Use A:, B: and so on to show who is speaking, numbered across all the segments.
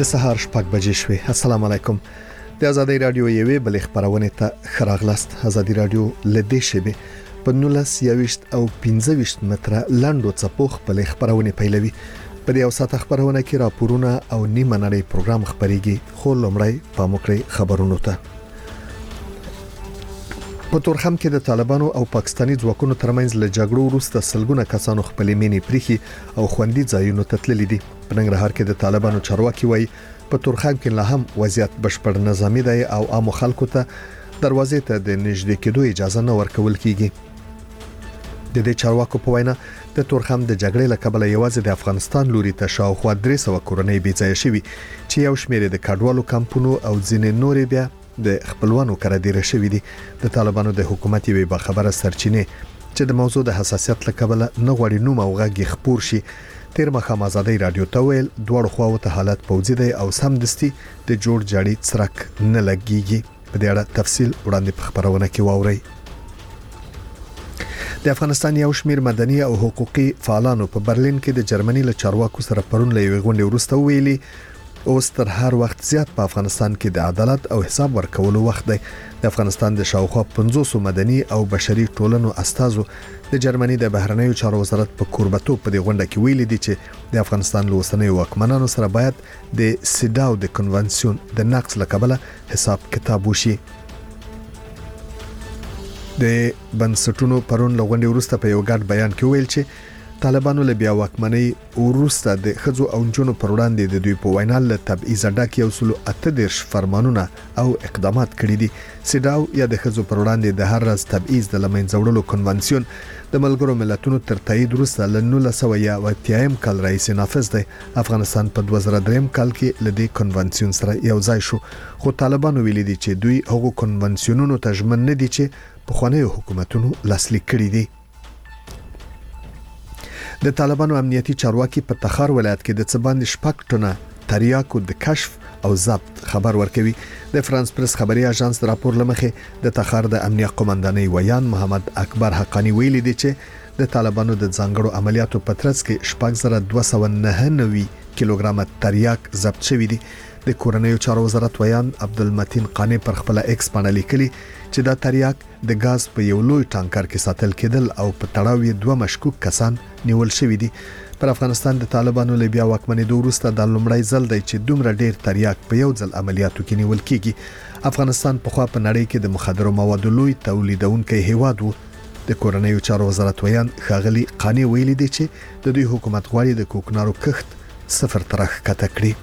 A: د سهار 6 بجې شوې. السلام علیکم. د ازادي رادیو یوې بل خبرونه ته خراغلاست. ازادي رادیو لدې شبه په 19 او 15 متره لاندو څپوخ په خبرونه پیلوي. په یو ساعت خبرونه کې راپورونه او نیمه نړۍ پروګرام خبريږي. خو لمړی په موکړی خبرونو ته. په تورخم کې د طالبانو او پاکستاني ځواکونو ترمنځ له جګړو وروسته سلګونه کسانو خپل مینې پریخي او خوندي ځایونو ته تللي دي. په ننګرهار کې د طالبانو چارواکي وایي په تورخم کې لا هم وضعیت بشپړ نظامي دی او عام خلکو ته دروازې ته د نږدې کېدو اجازه نه ورکول کیږي. د دې چارواکو په وینا د تورخم د جګړې له کبله یوازې د افغانستان لوري ته شاوخوا 300 کورنۍ بې ځای شوي چې یو شمېر د کډوالو کمپونو او ځینې نورې بیا د خپلوانو کړه ډیره شوې دي. د طالبانو د حکومت یوه باخبره سرچینه چې د موضوع د حساسیت لکبله نه غوړي نوم او غږ خپور شي تیر مخه ازادي رادیو ته ویل دوړ خواو ته حالت پوزي دی او سمدستي د جوړ جاړي څرک نه لګيږي. په دې اړه تفصیل وړاندې په خبرونه کې واوري. د افغانستان یو شمېر مدني او حقوقي فعالانو په برلین کې د جرمني له چارواکو سره پرون له یوې غونډې وروسته ویلي اوس تر هر وخت زیات په افغانستان کې د عدالت او حساب ورکولو وخت دی. د افغانستان د شاوخوا 500 مدني او بشري ټولنو استازو د جرمني د بهرنیو چارو وزارت په کوربتو په دې غونډه کې ویلي دي چې د افغانستان لوسنیو واکمنانو سره باید د سیډاو د کنونسیون د نقض لکبله حساب کتاب وشي. د بنسټونو پرون لغونډي وروسته په یو ګډ بیان کې ویل چې طالبانو له بیا واکمنۍ وروسته د خځو او نجونو پر وړاندې د دوی په وینا له تبعیض ډک یو سلو 38 فرمانونه او اقدامات کړي دي. سیډاو یا د خځو پر وړاندې د هر راز تبعیض د لمنځه وړلو کنونسیون د ملګرو ملتونو تر تایید وروسته له 1980 کال راهیسې نافذ دی. افغانستان په 2003 کال کې له دې کنونسیون سره یو ځای شو. خو طالبانو ویلي دي چې دوی هغو کنونسیونونو ته ژمن نه دي چې په خواني حکومتونو لاسلیک کړي دي. د طالبانو امنیتي چارواکي په تخار ولایت کې د څباندې شپږ ټنه تریاکو د کشف او ضبط خبر ورکوي. د فرانس پریس خبري اژانس راپور لمخې د تخار د امنیت قومندانۍ ویان محمد اکبر حقانی ویلي دی چې د طالبانو د ځانګړو عملیاتو په ترڅ کې 6299 کیلوګرام تریاک ضبط شوی دي. د کورنیو چارو وزارت ویان عبدالمتین قانی پر خپل ایکس باندې لیکلي چې دا تریاک د غاز په یو لوی ټانکر کې ساتل کېدل او په تړاو یې 2 مشکوک کسان نیول شوی دي. پر افغانستان د طالبانو له بیا واکمنۍ د وروسته د لومړی ځل دی چې دومره ډیر تریاک په یو ځل عملیاتو کې نیول کیږي. افغانستان په خوا په نړۍ کې د مخدرو موادو لوی تولیدونکي هیواد وو. د کورنیو چارو وزارت ویان خاغلی قانی ویلي دی چې د دوی حکومت غواړي د کوکنارو کښت صفر طرح کته کړي.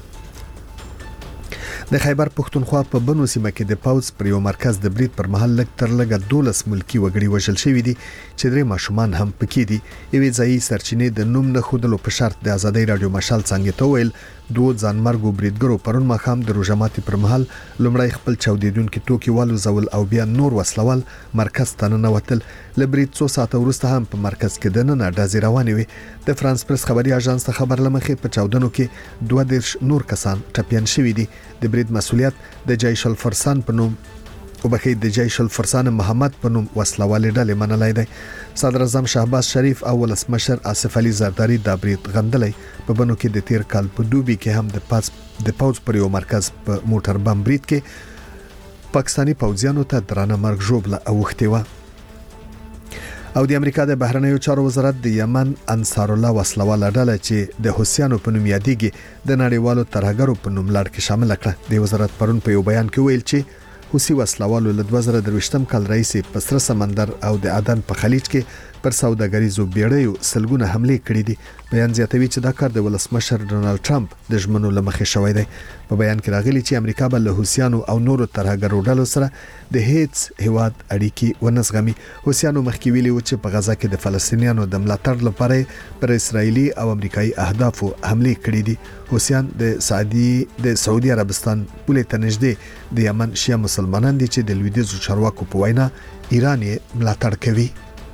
A: د خیبر پښتونخوا په بنو سیمه کې د پاوز پر یو مرکز د برید پر محل لګ تر لګ 12 ملکی وګړي وژل شوی دي چې درې ماشومان هم پکې دي. یوې ځایي سرچینې د نوم نه خودلو په شرط د ازادي رادیو مشال څنګه ته ویل دوه ځانمرګو بریدګرو پرون مخام د روجماتي پر محل لومړی خپل چاودیدونکو توکي والو زول او بیا نور وسلوال مرکز ته نه وتل. لبرید 2 ساعته وروسته هم په مرکز کې د نن ډازې روانې وي. د فرانس پریس خبري اژانس ته خبر لمخې په چاودنو کې 22 نور کسان ټپيان شوي دي. د برید مسؤلیت د جیش الفرسان په نوم او بخې د جیش الفرسان محمد په نوم وسلوالې ډلې منلای دی. صدر اعظم شهباز شریف او ولسمشر آصف علي زرداری د برید غندلې. په بنو کې د تیر کال په دوبي کې هم د پاوز پر یو مرکز په موټر بم برید کې پاکستاني پوځیانو ته درانه مرګ ژوبله اوختې و. او د امریکا د بهرنیو چارو وزارت د یمن انصار الله وسلواله ډله چې د حوثیانو په نوم یادېږي د نړیوالو ترهګرو په نوم لړ کې شامل کړه. د وزارت پرون په یو بیان کې ویل چې حوثي وسلوالو له 2023 کال راهیسې په سره سمندر او د عدن په خلیج کې پر سوداګریزو بیړیو سلګونه حمله کړې دي. بیان زیاتوي چې دا کار د ولسمشر ډونالد ټرمپ د ژمنو لمخې شوی دی. په بیان کې راغلي چې امریکا به له حوثیانو او نورو ترهګرو ډلو سره د هیڅ هیواد اړیکې ونزغمي. حوثیانو مخکې ویلي و چې په غزا کې د فلسطینیانو د ملاتړ لپاره پر اسرایلی او امریکایي اهدافو حمله کړې دي. حوثیان د سعودي عربستان پولې ته نږدې د یمن شیعه مسلمانان دي چې د لویدیځو چارواکو په وینا ایران یې ملاتړ کوي.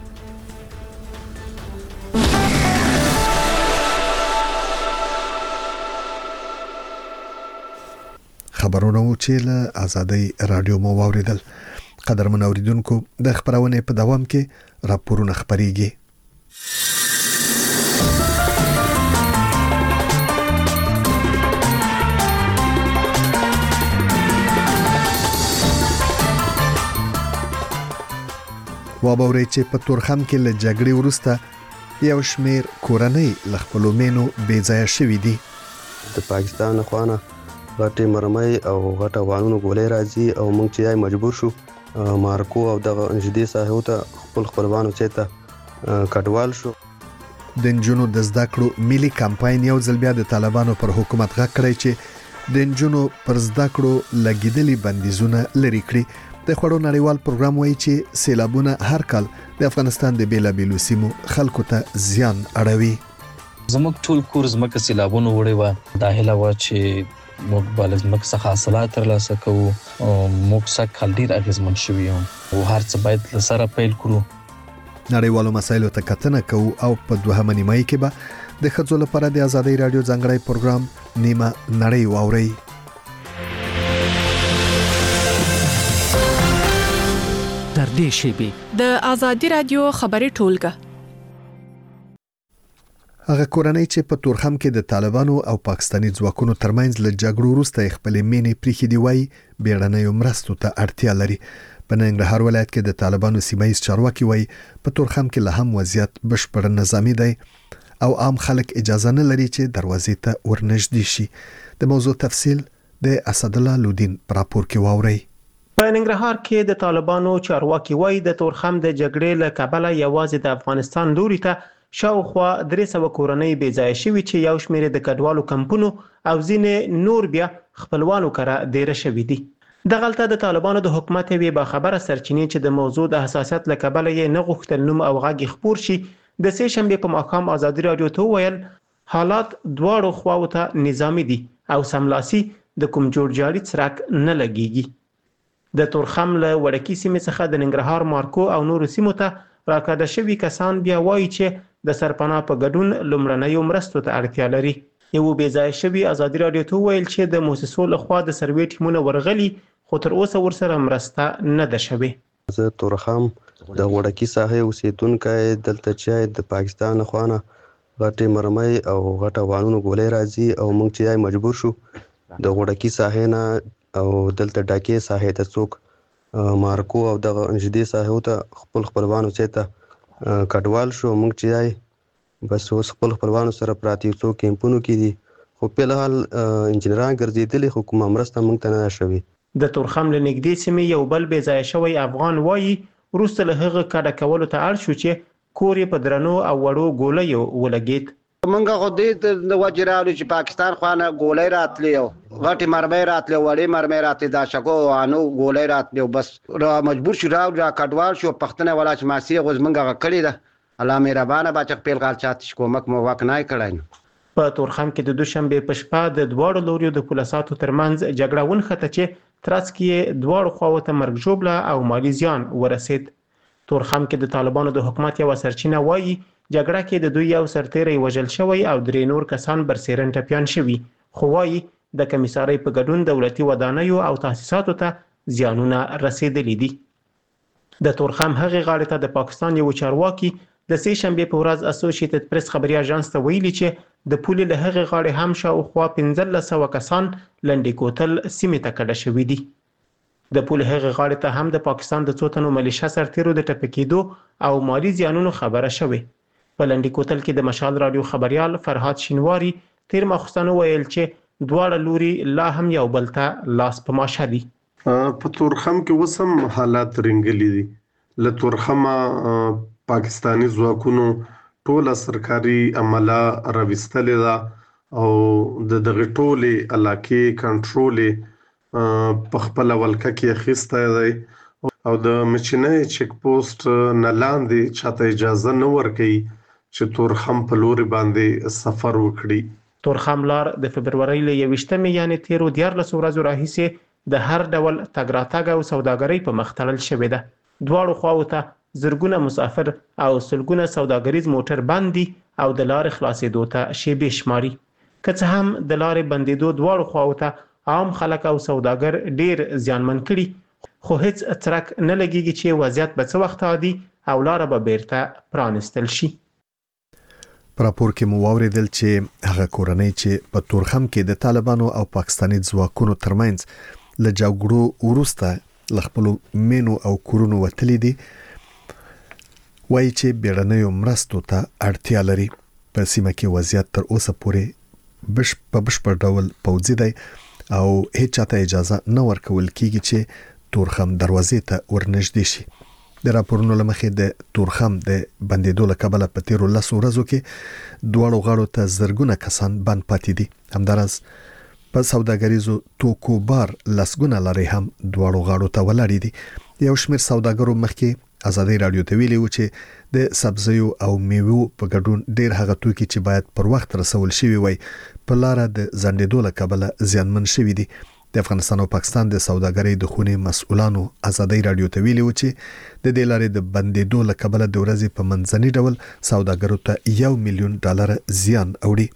A: خبرونه و چې له ازادي رادیو مو واوریدل. قدرمن اوریدونکو د خبرونه په دوام کې راپورونه خبريږي. وابوري چې په تورخم کې له جګړې وروسته یو شمیر کورنۍ له خپلو مینو بې ځایه شوي دي.
B: د پاکستان خوانه غټې مرمۍ او غټه وانونو ګولې راځي او موږ چې مجبور شو مارکو او دغه انجدي ساحو ته خپل خپلوانو چېته کډوال شو.
A: د نجونو د زده کړو ملي کمپاین یو ځل بیا د طالبانو پر حکومت غږ کړی چې د نجونو پر زده کړو لګیدلي بندیزونه لري کړي. د خوړو نړیوال پروګرام وایي چې سیلابونه هر کال د افغانستان د بیلابیلو سیمو خلکو ته زیان اړوي.
C: زموږ ټول کور زمکه سیلابونه وړي و، دا هیله و چې موږ بل زمکه څخه حاصلات ترلاسه کوو او موږ سږ کال ډیر اغیزمن شوي یو او هر څه باید له سره پیل کړو.
A: نړیوالو مسایلو ته کتنه کوو او په دوهمه نیمایي کې به د ښځو لپاره د ازادۍ راډیو ځانګړی پروګرام نیمه نړۍ واورئ.
D: تر دې شیبې
E: د ازادۍ راډیو خبري ټولګه
A: هغه کورنۍ چې په تورخم کې د طالبانو او پاکستاني ځواکونو ترمنځ له جګړو وروسته خپل مینې پریخي دی وای بیړنۍ مرستو ته اړتیا لري. په ننګرهار ولایت کې د طالبانو سیمایي چارواکي وای په تورخم کې له هم وضعیت بشپړ نظامی دی او عام خلک اجازه نه لري چې دروازې ته ورنږدې شي. د موضوع تفصیل د اسد الله لودین پر راپور کې واوري.
F: په ننګرهار کې د طالبانو چارواکي وای د تورخم د جګړې له کبله یوازې د افغانستان لوري ته شاوخوا 300 کورنۍ بې ځای شوي چې یو شمېر د کډوالو کمپونو او ځینې نور بیا خپلوانو کره ډیره شوي دي. دغلته د طالبانو د حکومت یوې باخبره سرچینې چې د موضوع د حساسیت له کبله یې نه غوښتل نوم او غږ خپور شي د سې شنبې په ماښام ازادي راډیو ته وویل حالات دواړو خواو ته نظامی دي او سملاسي د کوم جوړ جاړي څرک نه لګيږي. د تورخم له وړکې سیمې څخه د ننګرهار مارکو او نورو سیمو ته راکاده شوي کسان بیا وایي چې د سرپناه په ګډون لومړنیو مرستو ته اړتیا لري. یو بې ځای شوي ازادي راډیو ته ویل چې د موسسو لخوا د سروې ټیمونه ورغلي خو تر اوسه ورسره مرسته نه ده شوې.
B: زه تورخم د وړکې ساحې اوسیدونکی دلته چې د پاکستان خوانه غټې مرمۍ او غټه وانونو ګولې راځي او موږ چې مجبور شو د وړکې ساحې نه او دلته ډاکې ساحې ته څوک مارکو او دغه انجدي ساحو ته خپل خپلوانو چېته کډوال شو. موږ چې بس اوس خپل خپلوانو سره پراته یو څو کیمپونو کې دي خو په الحال انجنیران ګرځېدلي خو کومه مرسته موږ ته نه شوې.
F: د تورخم له نږدې سیمې یو بل بې ځای شوی افغان وایي وروسته له هغه کډه کولو ته اړ شو چې کور یې په درنو او وړو ګولیو ولګېد.
G: موږ خو دې د وجې راوړو چې پاکستان خوانه ګولۍ راتلې او غټې مرمۍ راتلې وړې مرمۍ راتلې دا شکو وانو ګولۍ راتلې بس را مجبور شو را کډوال شو پښتنه ولا چې ماسي غوز موږ کړی ده الله مهربانه بچ خپل غال چاتش کومک مو وکنای کړای.
F: په تورخم کې د دوشنبه په شپه د دواړو لوريو د پولیساتو ترمنځ جګړه ونښته چې ترڅ کې دواړو خواو ته مرګ ژوبله او مالی زیان ورسید. تورخم کې د طالبانو د حکومت یو سرچینه وایي جګړه کې د دوی یو سرتیری وژل شوی او درې نور کسان برسېرن ټپیان شوي خو وایي د کمیسارۍ په ګډون دولتي ودانیو او تاسیساتو ته زیانونه رسیدلي دي. د تورخم هغې غاړې ته د پاکستان یو چارواکي د سې شنبې په ورځ اسوسییټډ پریس خبري اژانس ته ویلي چې د پولې له هغې غاړې هم شاوخوا 1500 کسان لنډې کوتل سیمې ته کډه شوي دي. د پولې هغې غاړې ته هم د پاکستان د څو تنو ملیشه سرتیرو د ټپي کېدو او مالی زیانونو خبره شوې. په لنډې کوتل کې د مشال راډیو خبريال فرهاد شینواری تیر ماخوستن ویل چې دواړه لوري لا هم یو بل ته لاس په ماشه دي.
H: په تورخم کې وسم حالات رنګلي دي. له تورخمه پاکستانی ځواکونو ټوله سرکاري عمله راوستلې ده او دغه ټوله علاقې کنټرول په خپل ولکه کې اخیسته دی او د مچنۍ چیک پوسټ نه لاندې چاته اجازه نه ورکوي چې تورخم په لوري باندې سفر وکړي.
F: تورخم لار د فبرवरी له 21 یعنی 13 ورځې راهیسې د هر ډول تګ راتګ او سوداګرۍ په مخ تړل شوې ده. دواړو خواو ته زرګونه مسافر او سلګونه سوداګریز موټر باندې او د لارې خلاصېدو ته شیبې شماري. که څه هم د لارې بندېدو دواړو خواو ته عام خلک او سوداګر ډیر زیانمن کړي خو هیڅ څرک نه لګیږي چې وضعیت به څه وخت عادي او لاره به بیرته پرانستل شي.
A: پر راپور کې مو واوریدل چې هغه کورنۍ چې په تورخم کې د طالبانو او پاکستاني ځواکونو ترمنځ له جګړو وروسته ل خپل مینو او کورونو وتلې دي وایي چې بیړنیو مرستو ته اړتیا لري. په سیمه کې وضعیت تر اوسه پورې په بشپړ ډول پوځي دی او هیڅ چاته اجازه نه ورکول کیږي چې تورخم دروازې ته ورنږدې شي. د راپورونو لمخې د تورخم د بندیدو له کبله په تیرو 10 ورځو کې دواړو غاړو ته زرګونه کسان بند پاتې دي. همداراز په سوداګریزو توکو بار لسګونه لارې هم دواړو غاړو ته ولاړې دي. یو شمېر سوداګرو مخکې ازادي رادیو ته ویلي و چې د سبزیو او میوو په ګډون ډیر هغه توکي چې باید پر وخت رسول شوي وي په لار د زندېدو له کبله زیانمن شوي دي. د افغانستان او پاکستان د سوداګرۍ د خونې مسؤلانو ازادي رادیو ته ویلي و چې د دې لارې د بندېدو له کبله د ورځې په منځني ډول سوداګرو ته $1 ملیون زیان اوړي.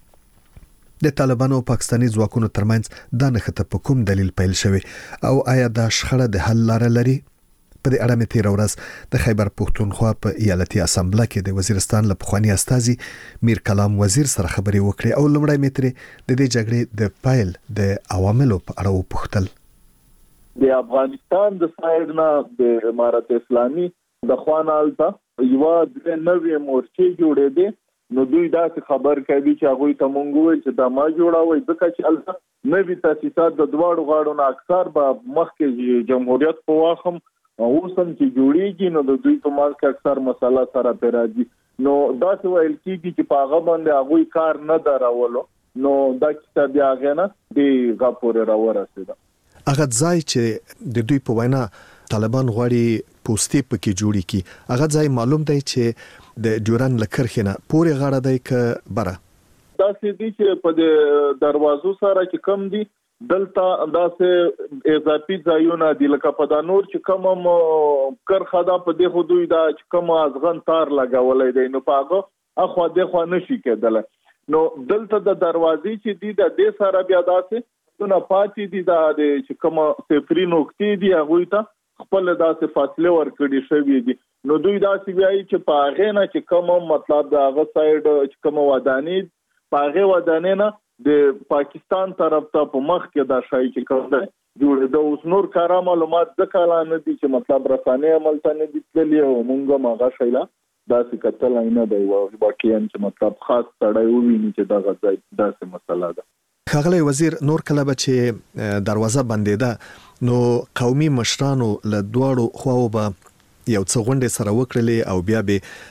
A: د طالبانو او پاکستاني ځواکونو ترمنځ دا نښته په کوم دلیل پیل شوی او آیا دا شخړه د حل لاره لري؟ په دې اړه مې تیر ورځ د خیبر پښتونخوا په ایالتي اسامبله کې د وزیرستان له پخوانی استازي میر کلام وزیر سره خبرې وکړې او لومړی مې ترې د دې جګړې د پیل د عواملو په اړه وپوښتل.
I: د افغانستان د سایډ نه د امارت اسلامي د خوانالته یو د نوې مورچې جوړې دي، نو دوی دا خبر کوي چې هغه ته مونږ وایي چې دا ما جوړاوي ځکه چې البته نوې تاسیسات د دواړو غاړو نه اکثر به مخکې جمهوریت په واخم اوسم چې جوړیږي، نو د دوی په مال کې اکثر مسله سره پیراځي. نو دا څه ویل کیږي چې په هغه باندې هغه کار نه دراولو، نو دا کتاب بیا غنه دی غاپور راورسېده.
A: هغه ځای چې د دوی په وینا طالبان غواړي پوسټي پکې جوړی کی، هغه ځای معلوم دی چې د ډیورن لکرخنه پورې غاړه دی ک بره
I: دا سې دي چې په دروازو سره چې کم دي دلته دا سه اضافي ځایونه دي، لکه په دا نور چې کوم کرخه دا په دغه دوی دا چې کوم ازغن تار لګولای دی، نو پاغه اخو دغه نشي کېدل. نو دلته د دروازې چې دي د دې سره بیا داسې نو پاتې دي دا چې کوم صفري نقطې دي هغه ته خپل داسې فاصله ورکړي شوی دي. نو دوی داسې وایي چې په هغه نه چې کوم مطلب د هغه سایډ چې کوم ودانې په هغه ودانې نه د پاکستان طرف ته په مخ کې دا شای چې کوم دی جوړ د اوس نور کار معلومات ځکه نه دي چې مطلب رسانه عمل ته نه دي تللی او مونږه ماغه شایلا داسې کتل نه دی واقعا چې مطلب خاص تړای وویني چې دا غځای داسې مسله ده.
A: ښاغلی وزیر، نور کله به چې دروازه بندېده نو قومي مشرانو له دواړو خواو به یو څه غونډې سره وکړلې او بیا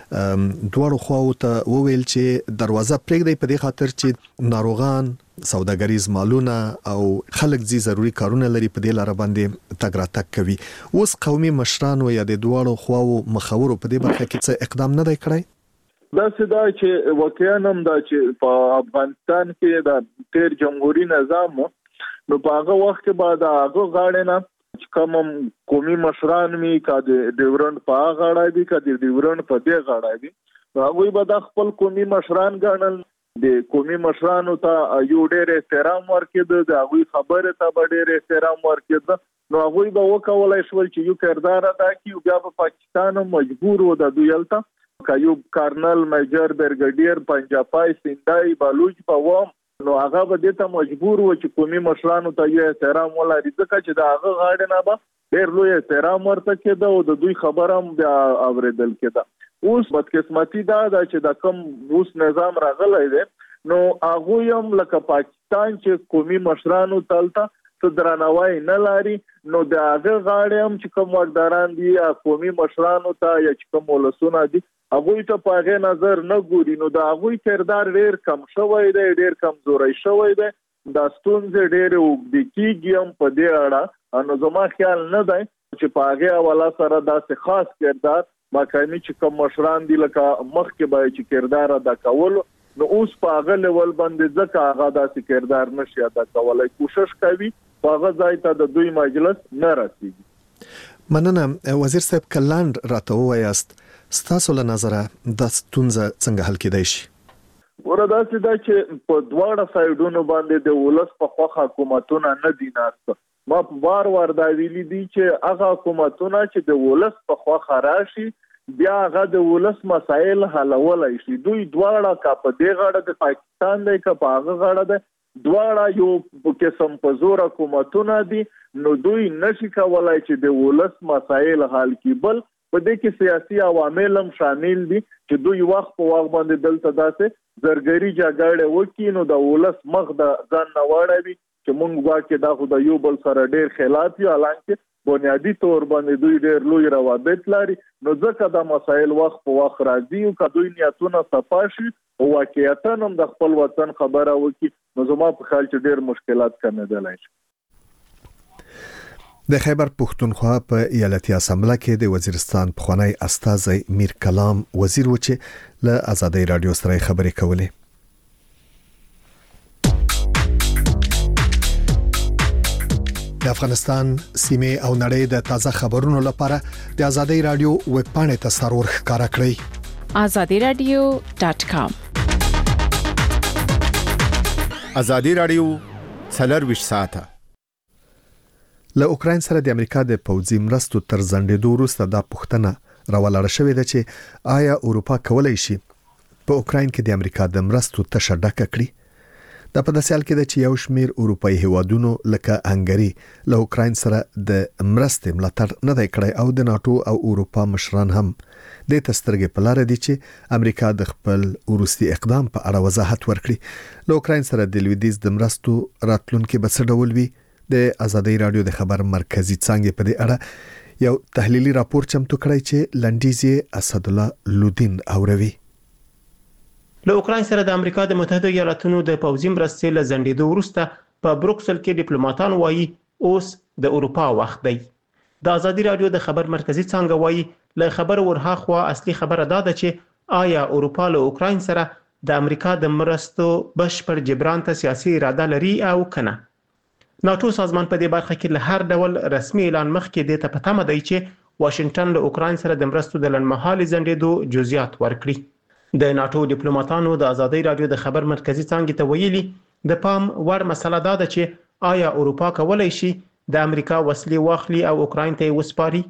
A: به دواړو خواو ته وویل چې دروازه پرېږدئ په دې خاطر چې ناروغان، سوداګریز مالونه او خلک ځي ضروري کارونه لري په دې لاره باندې تګ راتګ کوي. اوس قومي مشرانو یا د دواړو خواو مخورو په دې برخه کې څه اقدام نه دی کړی؟
I: دا څه دا چې واقعا هم دا چې په افغانستان کې د تیر جمهوریت نظام نو په هغه وخت کې بعد هغه غاړه نه کوم قومي مشران می کا د ډیورنډ په غاړه دي کا د ډیورنډ په دې غاړه دي، هغه به د خپل قومي مشران ګڼل. د قومي مشرانو ته یو ډېر احترام ورکړي، د هغه خبره ته به ډېر احترام ورکړي، نو هغه به وکولای شول چې یو کردار ادا کړي. بیا په پاکستان مجبور و د دویلته کایوب کارنل میجر برګډیر پنجاپای سیندای بلوچ په وام، نو هغه به دته مجبور و چې قومي مشرانو ته یې احترام ولري ځکه چې دا هغه غاړه نه به ډېر لوی احترام ورته کېده او د دوی خبره هم بیا اوریدل کېده. اوس بدقسمتي دا چې د کوم اوس نظام راغلی دی نو هغه هم لکه پاکستان چې قومي مشرانو تلته څه درناوی نه لري، نو د هغه غاړه هم چې کوم واکداران دي قومي مشرانو ته یا چې کوم ولسونه دي هغه ته په هغه نظر نه ګوري، نو د هغه کردار ډېر کم شوی دی، ډېر کمزوري شوی دی. دا ستونزې ډېر وګړي کېږي هم په دې اړه، نو زما خیال نه دی چې په هغه حواله سره داسې خاص کردار ماکاني چې کوم مشران دي لکه مخکې به چې کردار ادا کول، نو اوس په هغه لیول باندې ځکه هغه داسې کردار نشي ادا کولای، کوشش کوي په هغه ځای ته د دوی مجلس نه رسیږي.
A: مننه وزیر صاحب، کلاند راته وایاست ستاسو له نظره د ستونزه څنګه حل کېدای شي؟
I: ورته دا چې په دواړه سایډونو باندې د ولس په خوا حکومتونه نه دي ناست. ما بار دا ویلي دي چې هغه حکومتونه چې د ولس په خوا خراشي بیا هغه د ولس مسایل حلولای شي. دوی دواړه کا په دې غاړه د پاکستان دی کا په هغه غاړه د دواړه یو قسم په زور حکومتونه دي، نو دوی نشي کولای چې د ولس مسایل حل کړي، بل په دې کې سیاسي عوامل هم شامل دي چې دوی وخت په وخت باندې دلته داسې زرګري جګړه وکړي نو د ولس مخ د ځان نه واړوي چې مونږ واکې دا خو د یو بل سره ډېر خلاف دي حالانکه بنیادی طور باندې دوی ډېر لوی روابط لري نو ځکه دا مسایل وخت په وخت راځي او که دوی نیتونه صفا شي او واقعیتا هم د خپل وطن خبره وکړي نو زما په خیال چې ډېر مشکلات کمېدلی شي.
A: د خیبر پښتونخوا په ایالتي اسامبله کې د وزیرستان پخوانی استازی میر کلام وزیر و چې له آزادۍ رادیو سره خبرې کولې. د افغانستان سیمه او نړۍ د تازه خبرونو لپاره د آزادۍ رادیو ویب پاڼې ته سرور ښکارا کړئ
E: azadiradio.com.
J: آزادۍ رادیو 24 ساعته.
A: له اوکراین سره د امریکا د پوځي مرستو تر ځنډېدو وروسته دا پوښتنه راولاړه شوې ده چې آیا اروپا کولای شي په اوکراین کې د امریکا د مرستو تشه ډکه کړي؟ دا په داسې حال کې ده چې یو شمېر اروپایي هیوادونو لکه هنګري له اوکراین سره د مرستې ملاتړ نه دی کړی او د ناتو او اروپا مشران هم د تسترګې په لار دي چې امریکا د خپل وروستي اقدام په اړه وضاحت ورکړي. له اوکراین سره د لویدیځ د مرستو راتلونکي به څه ډول وي؟ د آزادۍ رادیو د خبر مرکزی څنګه په دې اړه یو تحلیلي راپور چمتو کړی چې لنډیزي اسد الله لودین اوروي.
F: له اوکراین سره د امریکا د متحده ایالاتونو د پوځي مرستې له ځنډېدو وروسته په بروکسل کې ډیپلوماټان وایي اوس د اروپا وخت دی. د آزادۍ رادیو د خبر مرکزی څنګه وایي له خبر ورهاخوا اصلي خبره دا ده چې آیا اروپا له اوکراین سره د امریکا د مرستو بشپړ جبران ته سیاسي اراده لري او کنه. ناتو سازمان په دې برخه کې له هر ډول رسمي اعلان مخکې د ته پته دی چې واشنگټن له اوکراین سره د مرستو د لنډمهالي ځنډېدو جزئیات ورکړي. د ناتو ډیپلوماټانو د آزادۍ رادیو د خبر مرکزی څنګه ته ویلي د پام وړ مسله دا ده چې آیا اروپا کولای شي د امریکا وسلې واخلي او اوکراین ته وسپاري.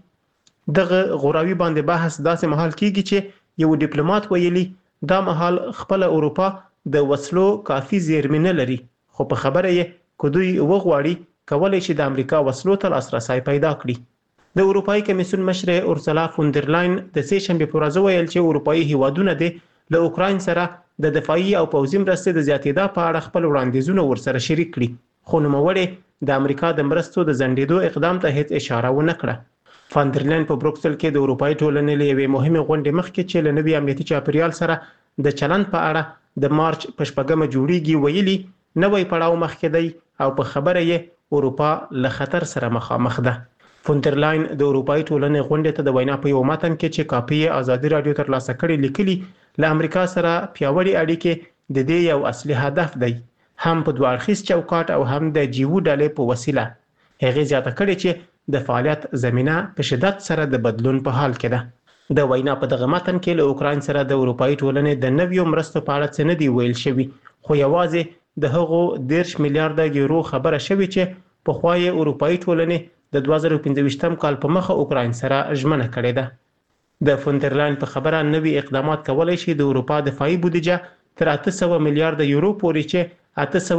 F: دغه غوراوي باندې بحث داسې مهال کیږي چې یو ډیپلوماټ ویلي دا مهال خپل اروپا د وسلو کافي زیرمې نه لري خو په خبره یې کدوې وغواړي کولای شي د امریکا وسلو ته لاسرسي پیدا کړي. د اروپאי کمیسیون مشر اورسولا فوندرلاین د سې شنبه پر ورځ ویل چې اروپאי هیوادونه له اوکراین سره د دفاعي او پوځي مرستې د زیاتېدا په اړه خپل وړاندیزونه ورسره شریک کړي خو نوموړی د امریکا د مرستو د ځنډېدو اقدام ته هیڅ اشاره ونه کړه. فاندرلاین په بروکسل کې د اروپאי ټولنې له یوې مهمه غونډې مخکې چې له نوي امنیتي چاپیریال سره د چلند په اړه د مارچ په شپږمه جوړیږي ویلي نوې پړاو مخکې دی او په خبره یې اروپا له خطر سره مخامخ ده. فوندرلاین د اروپאי ټولنې غونډې ته د وینا په یو متن کې چې کاپي آزادۍ رادیو تر لاسه کړي لیکلي له امریکا سره پیاوړي اړیکې د دې یو اصلي هدف دی هم په دوه اړخیز چوکاټ او هم د جیو ډلې په وسیله. هغه زیاته کړي چې د فعالیت زمينه په شدت سره د بدلون په حال کې ده. د وینا په دغه متن کې له اوکراین سره د اروپאי ټولنې د نویو مرستو په اړه څه نه دی ویل شوی خو یوازې د هغو 10 میلیارډ یورو خبره شوی چې په خوای اروپאי ټولنې د 2015 کال په مخه اوکراین سره ژمنه کړې ده. د فوندرلاین په خبره نوي اقدامات کولای شي د اروپا دفاعي بودیجه تر 800 میلیارډ یورو پورې چې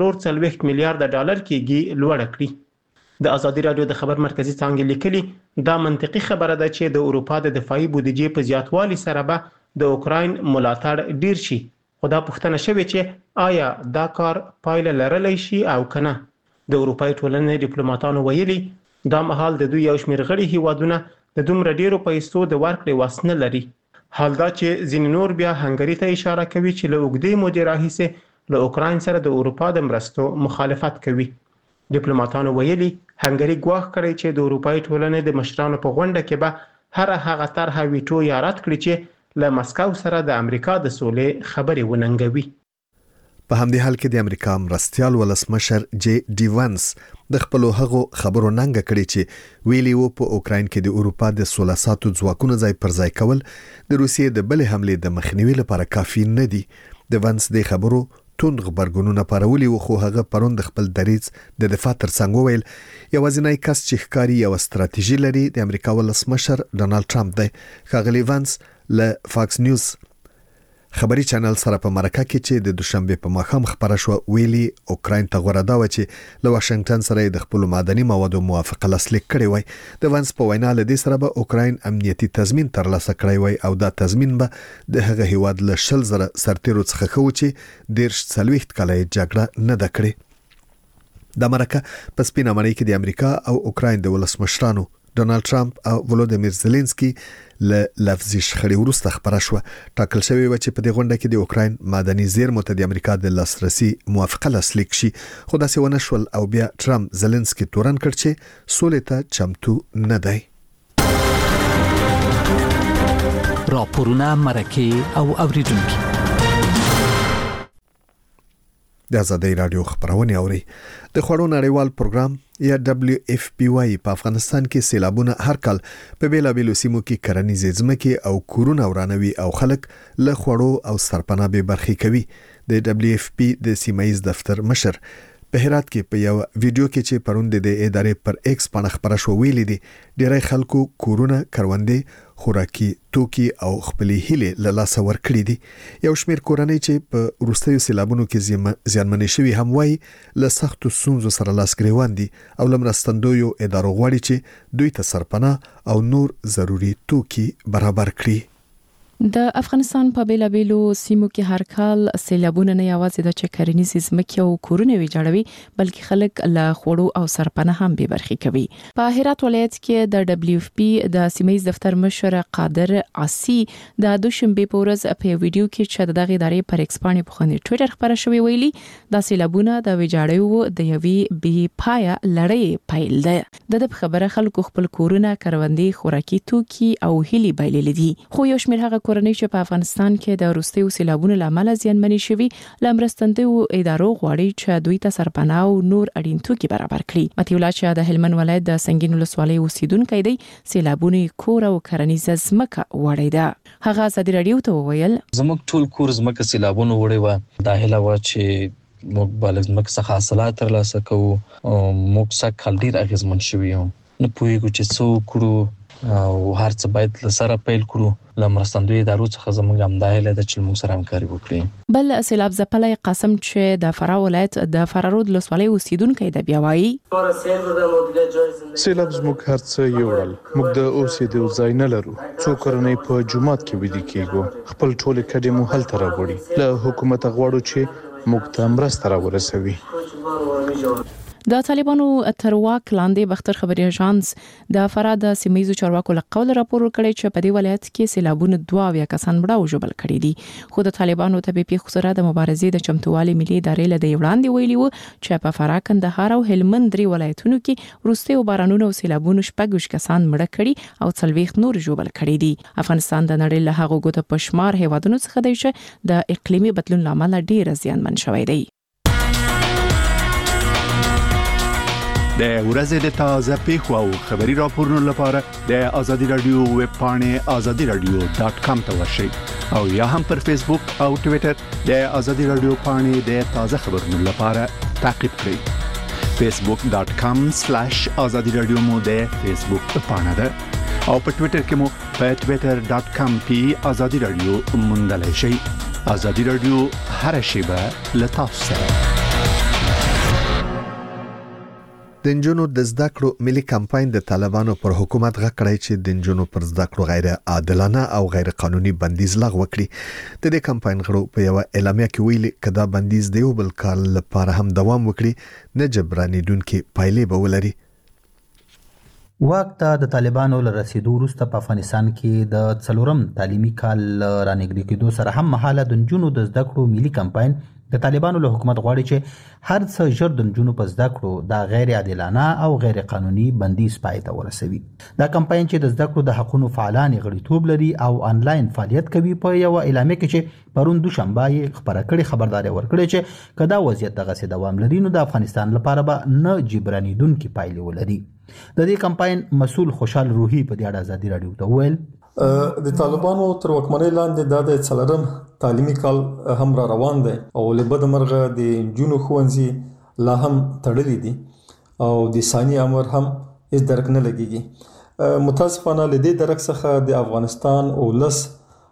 F: 844 میلیارډ ډالر کېږي لوړ کړي. د آزادۍ رادیو د خبر مرکزی څنګه لیکلي دا منطقي خبره ده چې د اروپا د دفاعي بودیجې په زیاتوالي سره به د اوکراین ملاتړ ډیر شي خو دا پوښتنه شوې چې آیا دا کار پایله لرلی شي او کنه. د اروپאי ټولنې ډیپلوماټانو ویلي دا مهال د دوی یو شمېر غړي هیوادونه د دومره ډیرو پیسو د ورکړې واس نه لري. حال دا چې ځینې نور بیا هنګري ته اشاره کوي چې له اوږدې مودې راهیسې له اوکراین سره د اروپا د مرستو مخالفت کوي. ډیپلوماټانو ویلي هنګري ګواښ کړی چې د اروپאי ټولنې د مشرانو په غونډه کې به هر هغه طرحه ویټو یا رد کړي چې له مسکو سره د امریکا د سولې خبرې وننګوي.
A: په همدې حال کې د امریکا مرستيال ولسمشر جی ډي وانس د خپل هغو خبرو ننګ کړي چې ویلی وو په اوکراین کې د اروپا د 1600 ځواکونو ځای پر ځای کول د روسیې د بلې حملې د مخنیوي لپاره کافي نه دي. د وانس د خبرو توند خبرګونونه پارولي وو خو هغه پروند خپل دریځ د دفاع ترڅنګ ویل یوازینی کس چې ښکاری یو ستراتیژي لري د امریکا ولسمشر ډونالد ټرمپ دی. ښاغلی وانس له فاکس نیوز خبري چینل سره په مرکه کې چې د دوشنبه په ماښام خبره شو ویلي اوکراین ته غوړه دا و چې له واشنگټن سره د خپل معدني موادو موافقه لاسلیک کړی وای. د وانس په وینا له دې سره به اوکراین امنیتي تضمین ترلاسه کړی وای او دا تضمین به د هغه هیواد له 10,000 سرتیرو څخه خو چې 40 کال جګړه نه ده کړې. د مرکه په سپینه مړی کې د امریکا او اوکراین د ولسمشرانو ډونالد ټرمپ او ولودیمیر زيلنسکي له لفظي شخړې وروسته خبره شو. ټاکل شوی و چې په دې غونډه کې د اوکراین معدني زیرمو ته د امریکا د لاسرسي موافقه لاسلیک شي، خو داسې ونه شول او بیا ټرمپ زيلنسکي تورن کړ چې سولې ته چمتو نه دی.
D: راپورونه مرکه او اوریدونکو
A: د آزادۍ رادیو خبرونه اوري. د خوړو نړیوال پروګرام یا WFP په افغانستان کې سیلابونه هر کال په بیلابېلو سیمو کې کرنیزې ځمکې او کورونه ورانوي او خلک له خوړو او سرپناه به برخې کوي. د WFP د سیمایي دفتر مشر په هرات کې په یو ویډیو کې چې پروند د ادارې پر ایکس باندې خبره شو ویلي دي ډیری خلکو کورونه کروندې خوراکي توکي او خپلې هیلې له لاسه ورکړي دي. یو شمېر کورنۍ چې په وروستیو سیلابونو کې زیانمنې شوي هم وایي له سختو ستونزو سره لاس ګریوان دي او له مرستندویو ادارو غواړي چې دوی ته سرپناه او نور ضروري توکي برابر کړي.
E: د افغانستان په بیلابېلو سیمو کې هر کال سیلابونه نه یوازې د کرنیزې ځمکې او کورونه ویجاړوي بلکې خلک له خوړو او سرپناه هم به برخې کوي. په هرات ولایت کې د WFP د سیمایي دفتر مشر قادر عاصي د دوشنبه په ورځ په ویډیو کې چې دغه ادارې پر ایکس باندې په خوني ټوئیټر خبره شوې ویلي د سیلابونه د ویجاړیو د یوې بې پایه لړۍ پیل ده. د خبره خلکو خپل کورونه کروندې خوراکي توکي او هیلي بایللې دي، خو یو شمېر هغه کورنۍ چې په افغانستان کې د وروستیو سیلابونو لامل زیانمنې شوي لمرستندویو ادارو غواړي چې دوی ته سرپناه او نور اړین توکي برابر کړي. متي الله چې د هلمند ولایت د سنگین ولسوالۍ اوسیدونکو دی سیلابونو کور او کرنیزه ځمکه وړي ده. هغه آزادي رادیو ته وویل
C: زموږ ټول کور ځمکه سیلابونو وړي و د هله و چې موږ بالغ ځمکه څخه حاصلات ترلاسه کوو او موږ څخه کال ډیر اغیزمن شوي یو نه پوهیږو چې څو کړو او هر څه باید له سره پیل کړو. لمرستندوی ادارو څخه زموږ هم د هله د چې موږ سره همکاري وکړي.
E: بل سیلاب ځپلای قاسم چې د فراه ولایت د فرارود ولسوالۍ اوسیدونکو دی بیا وایي
K: سیلاب زموږ هر څه یوړل، موږ د اوسېدو ځای نه لرو، څو کورنۍ په جومات کې ویده کېږو، خپل ټول کډې مو هلته راوړي، له حکومت غواړو چې موږ ته مرسته راورسوي.
E: د طالبانو تر واک لاندې بختر خبري اژانس د فراه د سیمایي چارواکو له قول راپور کړی چې په دې ولایت کې سیلابونه 22 کسان مړه او ژوبل کړي دي، خو د طالبانو ته په پیښو سره د مبارزې د چمتووالي ملي ادارې له وړاندې ویلي وو چې په فراه، کندهار او هلمند درې ولایتونو کې وروستیو بارانونو او سیلابونو 14 کسان مړه کړي او 40 نور ژوبل کړي دي. افغانستان د نړۍ له هغو ګوته پشمار هیوادونو څخه دی چې د اقلیمي بدلون لامل ډیر زیانمن شوی دی.
J: د ورځې د تازه پیښو او خبري راپورونو لپاره د آزادي رادیو ویب پاڼې azadiradio.com ته ورشئ او یا هم پر فیسبوک او ټوئیټر د آزادي رادیو پاڼې د تازه خبرونو لپاره تعقیب کړئ. facebook.com/azadi radio مو د فیسبوک پاڼه ده او په ټوئیټر کې مو په twitter.com/azadi-radio موندلای شئ. آزادي رادیو هر شیبه له تاسو سره.
A: د نجونو د زده کړو ملي کمپاین د طالبانو پر حکومت غکړای چې د نجونو پر زده کړو غیر عادلانه او غیر قانوني بندیز لغوه کړي. د دې کمپاین غړو په یو اعلامیه کې ویلي کدا بندیز د یو بل کال لپاره هم دوام وکړي نه جبرانیدونکو پایلې به ولري.
L: وخت د طالبانو له رسیدو وروسته په افغانستان کې د څلورم تعلیمي کال رانګړي کېدو سره هم مهاله د نجونو د زده کړو ملي کمپاین د طالبانو له حکومت غواړي چې هر څه ژر د نجونو په زده کړو د غیر عادلانه او غیر قانوني بندیز پای ته ورسوي. دا کمپاین چې د زده کړو د حقوقو فعالان غړیتوب لري او انلاین فعالیت کوي په یو اعلامیه کې چې پرون دوشنبه یې خبره کړې خبرداري ورکړې چې کدا وضعیت دغه سي دوام لري نو د افغانستان لپاره به نه جبرانیدونکو پایلې ولري. د دې کمپاین مسول خوشحال روحي په دې اړه آزادي رادیو ته ویل
M: د طالبانو تر واکمنۍ لاندې د څلورم تعلیمي کال هم را روان دی او له بده مرغه د جنونو ښوونځي لا هم تړلي دي او د ثاني امر هم هیڅ درک نه لګيږي. متاسفانه له دې درک څخه د افغانستان اولس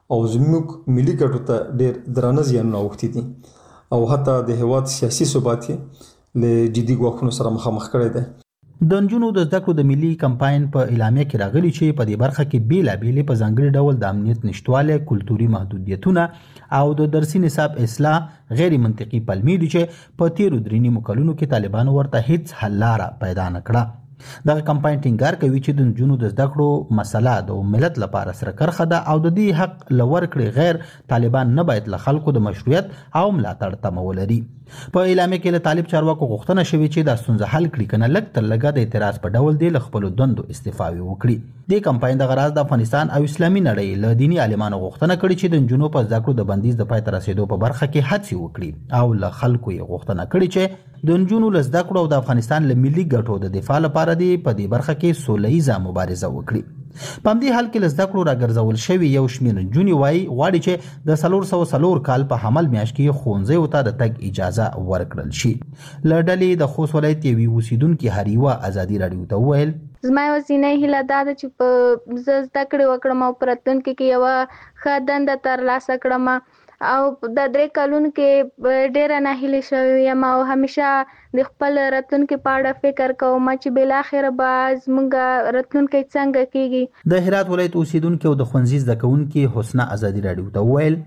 M: او زموږ ملي ګټو ته ډېر درانه زیانونه اوښتي دي او حتی د هیواد سیاسي ثبات یې له جدي ګواښونو سره مخامخ کړی دی.
L: د نجونو د زده کړو د ملي کمپاین په اعلامیه کې راغلي چې په دې برخه کې بیلابېلې په ځانګړي ډول د امنیت نشتوالی، کلتوري محدودیتونه او د درسي نصاب اصلاح غیر منطقي پلمې دي چې په تیرو 3 کلونو کې طالبانو ورته هیڅ حل لاره پیدا نه کړه. دغه کمپاین ټینګار کوي چې د نجونو د زده کړو مسله د ملت لپاره سره کرخه ده او د دې حق لور کړي غیر طالبان نه باید له خلکو د مشروعیت او ملاتړ تمه ولري. په اعلامیه کې له طالب چارواکو غوښتنه شوې چې د ستونزه حل کړي کنه لږ تر لږه د اعتراض په ډول دی له خپل دندو استعفا وکړي. د کمپاین د غرض د افغانستان او اسلامي نړۍ له دینی عالمانو غوښتنه کړې چې د نجونو په زده کړو د بندیز د پای ته رسیدو په برخه کې هڅې وکړي او له خلکو یې غوښتنه کړې چې د نجونو له زده کړو او د افغانستان له ملي ګټو د دفاع لپاره دی په دې برخه کې سوله ییزه مبارزه وکړي. په همدې حال کې له زده کړو راګرځول شوي یو شمېر نجونې وایي غواړي چې د 404 کال په حمل میاشت کې ښوونځیو ته د تګ اجازه ورکړل شي. له ډلې د خوست ولایت یوې اوسیدونکي هریوه ازادي راډیو ته وویل
N: زما یوازینۍ هیله دا ده چې په زه زده کړې وکړم او په راتلونکي کې یوه ښه دنده ترلاسه کړم او د 3 کلونو کې ډېره ناهیلې شوې یم او همیشه د خپل راتلونکي په اړه فکر کوم چې بالاخره به زموږ راتلونکی څنګه کیږي.
L: د هرات ولایت اوسیدونکي او د ښوونځي زده کوونکي حسنه ازادي راډیو ته وویل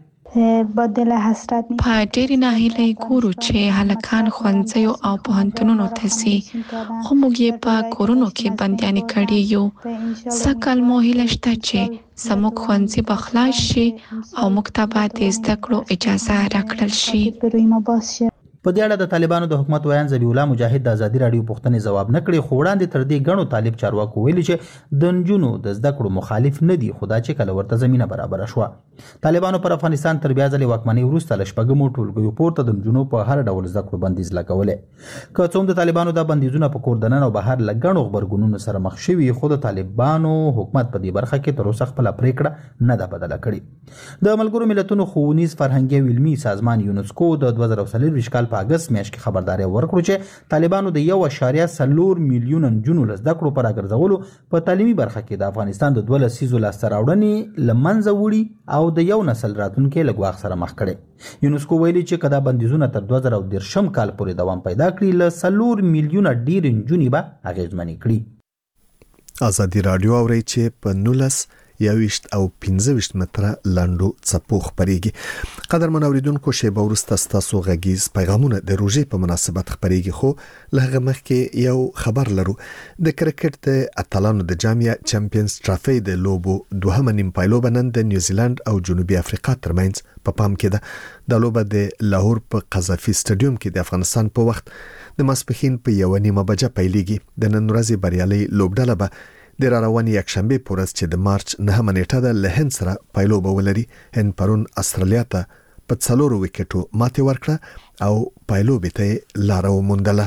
O: په ډېرې ناهیلۍ ګورو چې هلکان ښوونځیو او پوهنتونونو ته ځي خو موږ یې په کورونو کې بندیانې کړي یو. سږ کال مو هیله شته چې زموږ ښوونځي به خلاص شي او موږ ته به د زده کړو اجازه راکړل شي.
L: په دې اړه د طالبانو د حکومت ویان ذبیح الله مجاهد د ازادي راډیو پوښتنې ځواب نه کړي خو وړاندې تر دې ګڼو طالب چارواکو ویلي چې د نجونو د زده کړو مخالف نه دي خو دا چې کله ورته زمینه برابره شوه. طالبانو پر افغانستان تر بیا ځلې واکمنۍ وروسته له 6 ټولګیو پورته د نجونو په هر ډول زده کړو بندیز لګولی. که څه هم د طالبانو دا بندیزونه په کور دننه او بهر له ګڼو غبرګونونو سره مخ شوي خو د طالبانو حکومت په دې برخه کې تر اوسه خپله پرېکړه نه ده بدله کړې. د ملګرو ملتونو ښوونیز فرهنګي او علمي سازمان یونسکو د 2024 کال په اګست میاشت کې خبرداری ورکړو چې طالبانو د 1.4 میلیون نجونو له زده کړو په راګرځولو په تعلیمي برخه کې د افغانستان د 12 لسیزو لاسته راوړنې له منځه وړي او د یو نسل راتلونکی له ګواښ سره مخ کړي. یونسکو ویلي چې که دا بندیزونه تر 2013 کال پورې دوام پیدا کړي له 4 میلیونه ډېرې نجونې به اغېزمنې کړي.
A: ازادي راډیو اوري چې په 19 21 او 15 متره لاندو څپو خبريږي. قدرمن اوریدونکو شیبه ورسته ستاسو غږیز پیغامونه د روزي په مناسبت خبريږي خو لهغه مخکې یو خبر لرو. د کرکټ د اتلانو د جامعه چمپیونز ټرافي د لوبو دوهمه نیم پایلوبه نن د نیوزیلند او جنوبي افریقا ترمنځ په پام کې ده. د لوبه د لاهور په قذافي سټډیوم کې د افغانستان په وخت د ماسپښین په 1:30 بجې پیلېږي. د نن ورځې بریالي لوبډله به د رواني یکشنبه په ورځ چې د مارچ 9 نیټه د لهند سره پایلوبه ولري. هند پرون استرالیا ته په 4 وکټو ماتې ورکړه او پایلوبه ته لار وموندله.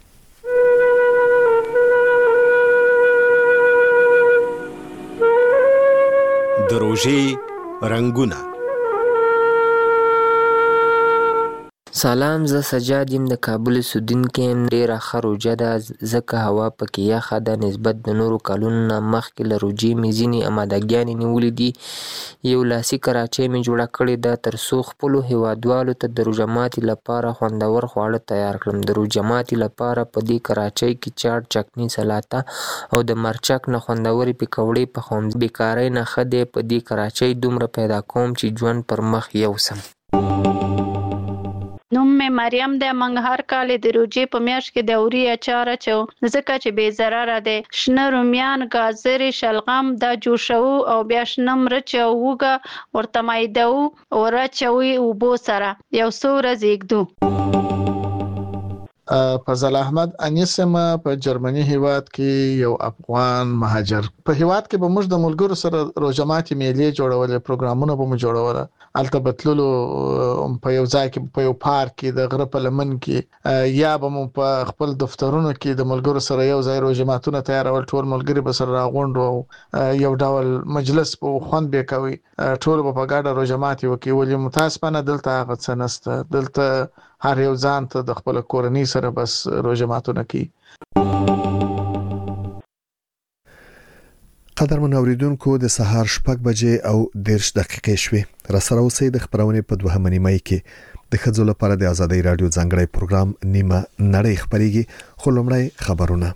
P: د روژې رنگونه.
Q: سلام، زه سجاد یم د کابل اوسیدونکی یم. ډېره ښه روژه ده ځکه هوا پکې یخه ده نسبت د نورو کلونو نه مخکې له روژې مې ځینې امادګیانې نیولې دي. یو لاسي کراچۍ مې جوړه کړې ده تر څو خپلو هیوادوالو ته د روژه ماتي لپاره خوندور خواړه تیار کړم. د روژه ماتي لپاره په دې کراچۍ کې چاټ، چکني، سلاته او د مرچک نه خوندورې پکوړې پخوم. بیکارۍ نه ښه دی په دې کراچۍ دومره پیدا کوم چې ژوند پر مخ یوسم.
R: نوم مې مریم دی. موږ هر کال د روژې په میاشت کې د اوري اچار اچو ځکه چې بې ضرره دی. شنه رومیان، ګازرې، شلغم دا جوشوو او بیا شنه مرچ او هوږه ورته مایدوو او راچوي اوبو سره یو څو ورځې ږدو.
S: فضل احمد انیسم په جرمني هیواد کې یو افغان مهاجر. په هیواد کې به موږ د ملګرو سره روژه ماتي میلې جوړولې، پروګرامونه به مو جوړوله. الته بتللو په یو ځای کې په یو پارک کې د غره په لمن کې یا به مو په خپل دفترونو کې د ملګرو سره یو ځای روژه ماتونه تیارول. ټول ملګري به سره راغونډ او یو ډول مجلس په خوند به کوي. ټول به په ګډه روژه ماتي وکړي. ولې متاسفانه دلته هغه څه نشته. دلته هر یو ځان ته د خپل کورنۍ سره بس روژه ماتونه کوي.
A: قدرمن اوریدونکو د سهار 6 بجې او 10 دقیقې شوې را سره اوسئ د خبرونه په دوهمه نیمه کې د خځو لپاره د ازادۍ رادیو ځانګړی پروګرام نیمه نړۍ خبريږي خو لومړی خبرونه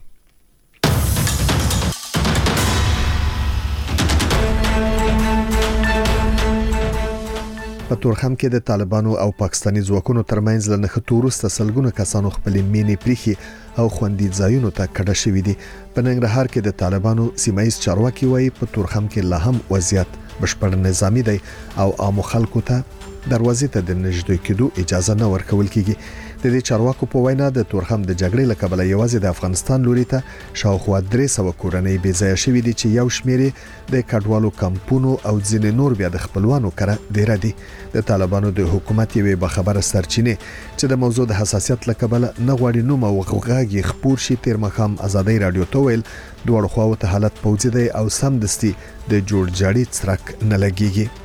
A: په تورخم کې د طالبانو او پاکستاني ځواکونو ترمنځ له نښتو وروسته سلګونه کسانو خپل مینې پریخي او خوندي ځایونو ته کډه شوي دي په ننګرهار کې د طالبانو سیمایي چارواکي وایي په تورخم کې لا هم وضعیت بشپړ نظامی دی او عام خلکو ته دروازې ته د نږدې کېدو اجازه نه ورکول کیږي د دې چارواکو په وینا د تورخم د جګړې له کبله یوازې د افغانستان لوري ته شاوخوا 300 کورنۍ بې ځای شوې دي چې یو شمېر د کډوالو کمپونو او ځینې نور بیا د خپلوانو کره ډیر دي د طالبانو د حکومت یوې بخبره سرچینه چې د موضوع د حساسیت له کبله نه غواړي نوم او غږی خبر شي تیر مخام ازادۍ رادیو ته ویل دوه خواو ته حالت پوځي دی او سمدستي د جوړ جاړي څرک نه لګيږي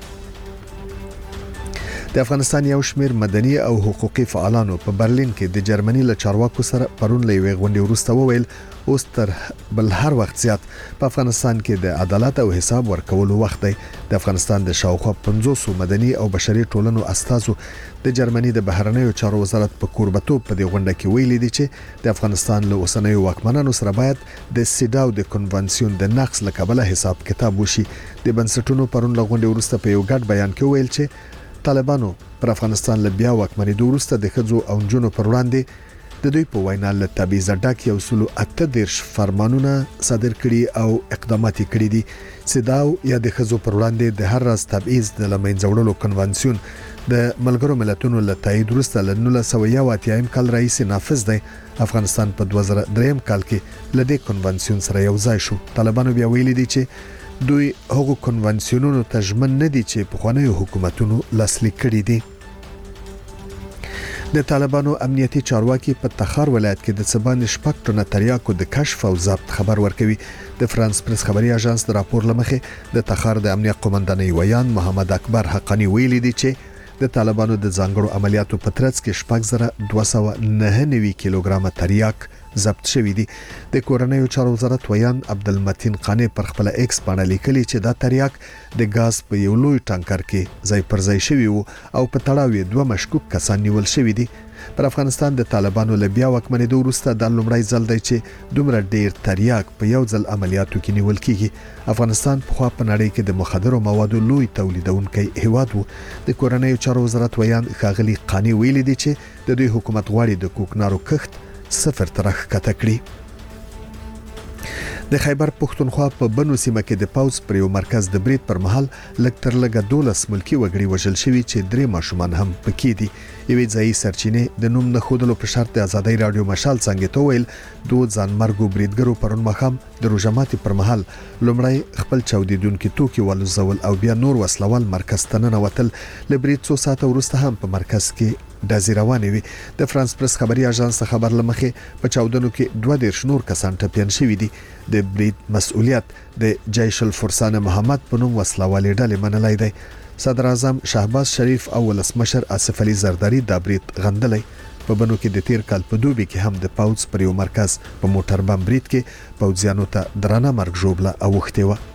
A: د افغانستان یو شمېر مدني او حقوقي فعالانو په برلین کې د جرمني له چارواکو سره پرون لې غونډې وروسته وویل اوس تر بل هر وخت زیات په افغانستان کې د عدالت او حساب ورکولو وخت دی د افغانستان د شاوخوا 500 مدني او بشري ټولنو استازو د جرمني د بهرنیو چارو وزارت په کوربتوب په دې غونډه کې ویلي دي چې د افغانستان له اوسنیو واکمنانو سره باید د سیډاو د کنونسیون د نقض لکبله حساب کتاب وشي د بنسټونو پرون له غونډې وروسته په یو ګډ بیان کې ویل چې طالبانو پر افغانستان له بیا واکمنۍ وروسته د خځو او نجونو پر وړاندې د دوی په وینا له تبعیض ډک یو سلو 38 فرمانونه صادر کړي او اقدامات کړي دي سیداو یا د خځو پر وړاندې د هر راز تبعیض د لمنځه وړلو کنونسیون د ملګرو ملتونو له تایید وروسته له 1980 کال رئیس نافذ دی افغانستان په 2003 کال کې له دې کنونسیون سره یو ځای شو طالبانو بیا ویلي دي چې دوی هغو کنونسیونونو ته ژمن نه دي چې په خوانیو حکومتونو لاسلیک کړي دي د طالبانو امنیتي چارواکي په تخار ولایت کې د سبان شپږ ټنه تریاکو د کشف او ضبط خبر ورکوي د فرانس پریس خبري اژانس د راپور لمخې د تخار د امنیت قومندانۍ ویان محمد اکبر حقانی ویلي دي چې د طالبانو د ځانګړو عملیاتو په ترڅ کې 6299 کیلوګرام تریاک ضبط شوی دي د کورنیو چارو وزارت ویان عبدالمتین قانی پر خپل ایکس باندې لیکلي چې دا تریاک د غاز په یو لوی ټانکر کې ځای پر ځای شوی وو او په تړاو دوه مشکوک کسان نیول شوی دي پر افغانستان د طالبانو له بیا واکمنۍ وروسته د لومړی ځل دی چې دومره ډیر تریاک په یو ځل عملیاتو کې نیول کیږي افغانستان په خوا په نړۍ کې د مخدرو موادو لوی تولیدونکی هیواد وو د کورنیو چارو وزارت ویان خاغلی قانی ویلي دي چې د دوی حکومت غواړي د کوکنارو کښت صفر ترخ کته کړی د خیبر پښتونخوا په بنو سیمه کې د پاوز پر یو مرکز د بریټ پر مهال لکتر لګه 12 ملکی وګړي وژل شوی چې 3 ماشومان هم پکې دي یوې ځای سرچینه د نوم نه خودلو په شرط د ازادۍ رادیو مشال څنګه ته ویل دوه ځان مرګو بریټګرو پرون مخام د روجماتي پر مهال لومړی خپل چاودیدونکو توکي ولزول او بیا نور وسلوال مرکز ته نه وتل لبریټ 2 ساعته وروسته هم په مرکز کې د روانې وي د فرانس پریس خبري اژانس خبر لمخې په چاودنو کې 2 نور کسان ټپيان شوي دي د بریټ مسؤلیت د جیش الفرسان محمد په نوم وسلوالې ډلې منلای دی صدر اعظم شهباز شریف او ولسمشر آصف علي زرداری د بریټ غندلې په بنو کې د تیر کال په دوبي کې هم د پاوز پر یو مرکز په موټر بم بریټ کې پوځیانو ته درانه مرګ ژوبله اوښته و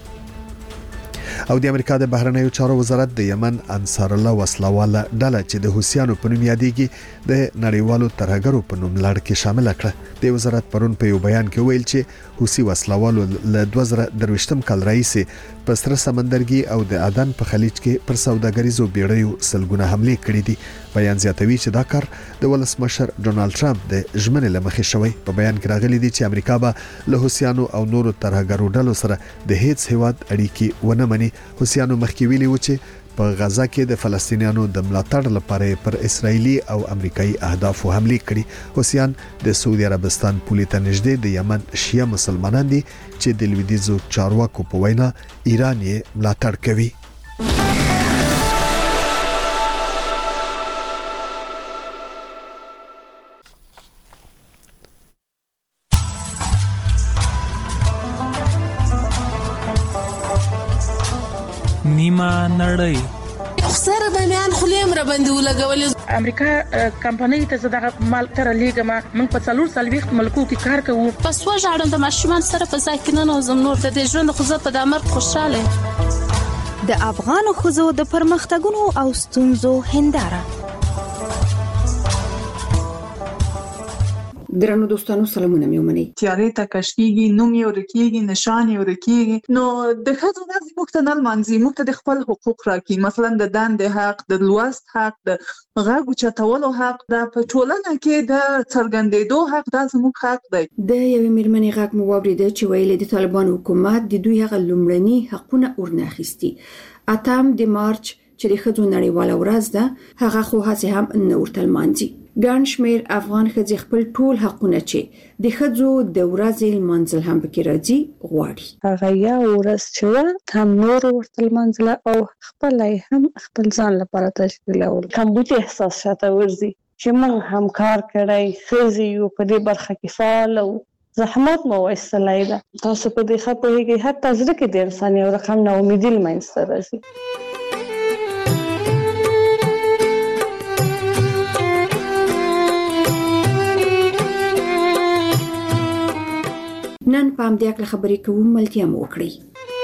A: او د امریکا د بهرنیو چارو وزارت د یمن انصار الله وسلواله ډله چې د حوثیانو په نوم یادېږي د نړیوالو ترهګرو په نوم لړ کې شامل کړه د وزارت پرون په یو بیان کې ویل چې حوثي وسلوالو له 2023 کال رئیس په سره سمندرګي او د عدن په خلیج کې پر سوداګریزو بیړیو سلګونه حمله کړې دي بیان زیاتوي چې دا کار د ولسمشر ډونالد ټرمپ د ژمنې لمخې شوی په بیان کې راغلي دي چې امریکا به له حوثیانو او نورو ترهګرو ډلو سره د هیڅ هیواد اړیکې ونه مني حوثیانو مخکې ویلي و چې په غزا کې د فلسطینیانو د ملاتړ لپاره پر اسرایلی او امریکایي اهداف حمله کړي حوثیان د سعودي عربستان پولې ته نږدې د یمن شیعه مسلمانان دي چې د لویدیځو چارواکو په وینا ایران یې ملاتړ کوي
T: نیمه نړۍ
U: خسر بمیان خلیم را باندې ولګولې
T: امریکا کمپنۍ ته زداغه مال تر لیګما موږ په 4 ملکو کې کار کوو.
U: پس وژاړم د ماشومان سره په ځای کې نه نوزم نور د ژوند خو زه په دمر خوشاله.
V: د افغان خزو د پرمختګونو او ستونزو هنداره.
W: درنو دوستانو سلامونه مې ومنئ.
X: تیارې ته کشکیږي، نوم یې ورکیږي، نشان یې ورکیږي. نو د ښځو ورځ موږ ته نه لمانځي، موږ ته د خپل حقوق راکړي. مثلا د دندې حق، د لوست حق، د غږ اوچتولو حق، د په ټولنه کې د څرګندېدو حق، دا زموږ حق دی.
W: د یوې مېرمنې غږ مو واورېده چې ویلې د طالبانو حکومت د دوی هغه لومړني حقونه ورناخیستي. 8 د مارچ چې د ښځو نړیواله ورځ ده هغه خو هڅه هم نه ورته لمانځي. ګڼ شمېر افغان ښځې خپل ټول حقونه چې د ښځو د ورځې لمانځل هم پکې راځي غواړي.
Y: هغه یو ورځ چې هم نور ورته لمانځله او خپل هم خپل ځان لپاره تشکیلول. کمبودي احساس شاته ورځي چې موږ هم کار کړی، ښځې یو په دې برخه کې فعال او زحمت مو وایستلی ده. تاسو په دې ښه پوهېږئ، حتی زړه کې د انسان یو رقم ناامیدي له منځته راځي.
W: نن په همدې اړه خبرې کوو، ملتیا مو وکړئ.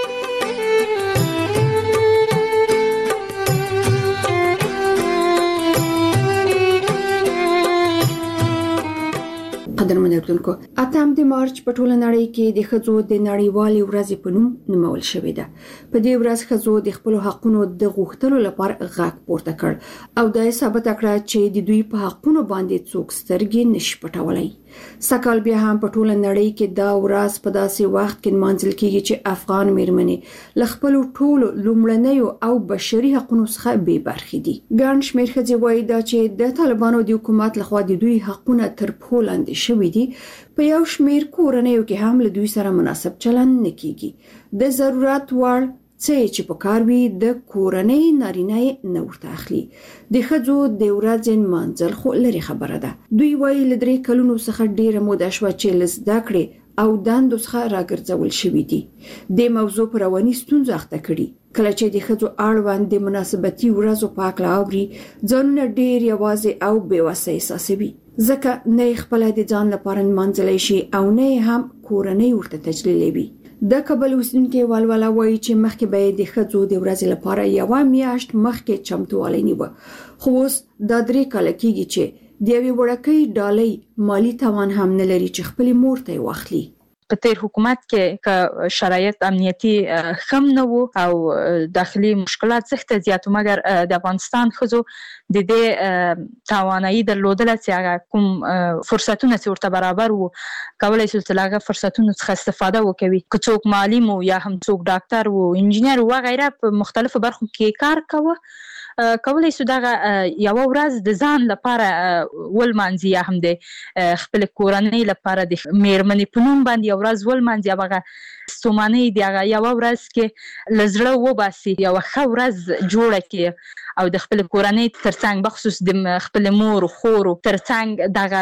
W: قدرمن اردوونکو، 8 د مارچ په ټوله نړۍ کې د ښځو د نړیوالې ورځې په نوم نومول شوې ده. په دې ورځ ښځو د خپل حقونو د غوښتلو لپاره غږ پورته کړ او دا یې ثابته کړه چې د دوی په حقونو باندې څوک سترګې نشي پټولی. سکهال بیا هم په ټوله نړۍ کې دا ورځ په داسې وخت کې نمانځل کیږي چې افغان مېرمنې له خپلو ټولو لومړنیو او بشري حقونو څخه بې برخې دي. ګڼ شمېر ښځې وایي دا چې د طالبانو د حکومت لخوا د دوی حقونه تر پښو لاندې شوي دي. په یو شمېر کورنیو کې هم له دوی سره مناسب چلند نه کیږي. د ضرورت وړ څه چې په کار وي د کورنۍ نارینه نه ورته اخلي. د ښځو د ورځې نمانځل خو لري خبره ده. دوی وایي له 3 کلونو څخه ډیره موده شوه چې له زده کړې او دندو څخه راګرځول شوي دي. د موضوع پر رواني ستونزو اخته کړي. کله چې د ښځو اړوند د مناسبتي ورځو په هکله اوري، ځانونه ډیر یوازې او بېوسه احساسوي، ځکه نه خپل د ځان لپاره نمانځلی شي او نه هم کورنۍ ورته تجلیلوي. د کابل اوسیدونکي ولوله وایي چې مخکې به د ښځو د ورځې لپاره یوه میاشت مخکې چمتووالی نیوه، خو اوس دا 3 کاله کېږي چې د یوې وړکۍ ډالۍ مالی توان هم نه لري چې خپلې مور ته یې واخلي.
Z: په تیر حکومت کې شرایط امنیتي خم نه وو او داخلي مشکلات زښته زیات، مګر د افغانستان ښځو د دې توانایي درلودله چې هغه کوم فرصتونه چې ورته برابر وو کولای شو چې هغه فرصتونو څخه استفاده وکوي. که څوک معلم وو یا هم څوک ډاکټر وو، انجینر وو، غیره په مختلفو برخو کې کار کوه، کولای شو دغه یو ورځ د ځان لپاره ولمانځي یا هم د خپل کورنۍ لپاره د مېرمنې په نوم باندې یو ورځ ولمانځي. هغه ستومانۍ د هغه یو ورځ کې له زړه وباسي، یو ښه ورځ جوړه کړي او د خپل کورنۍ ترڅنګ بخصوص د خپل مور او خور ترڅنګ دغه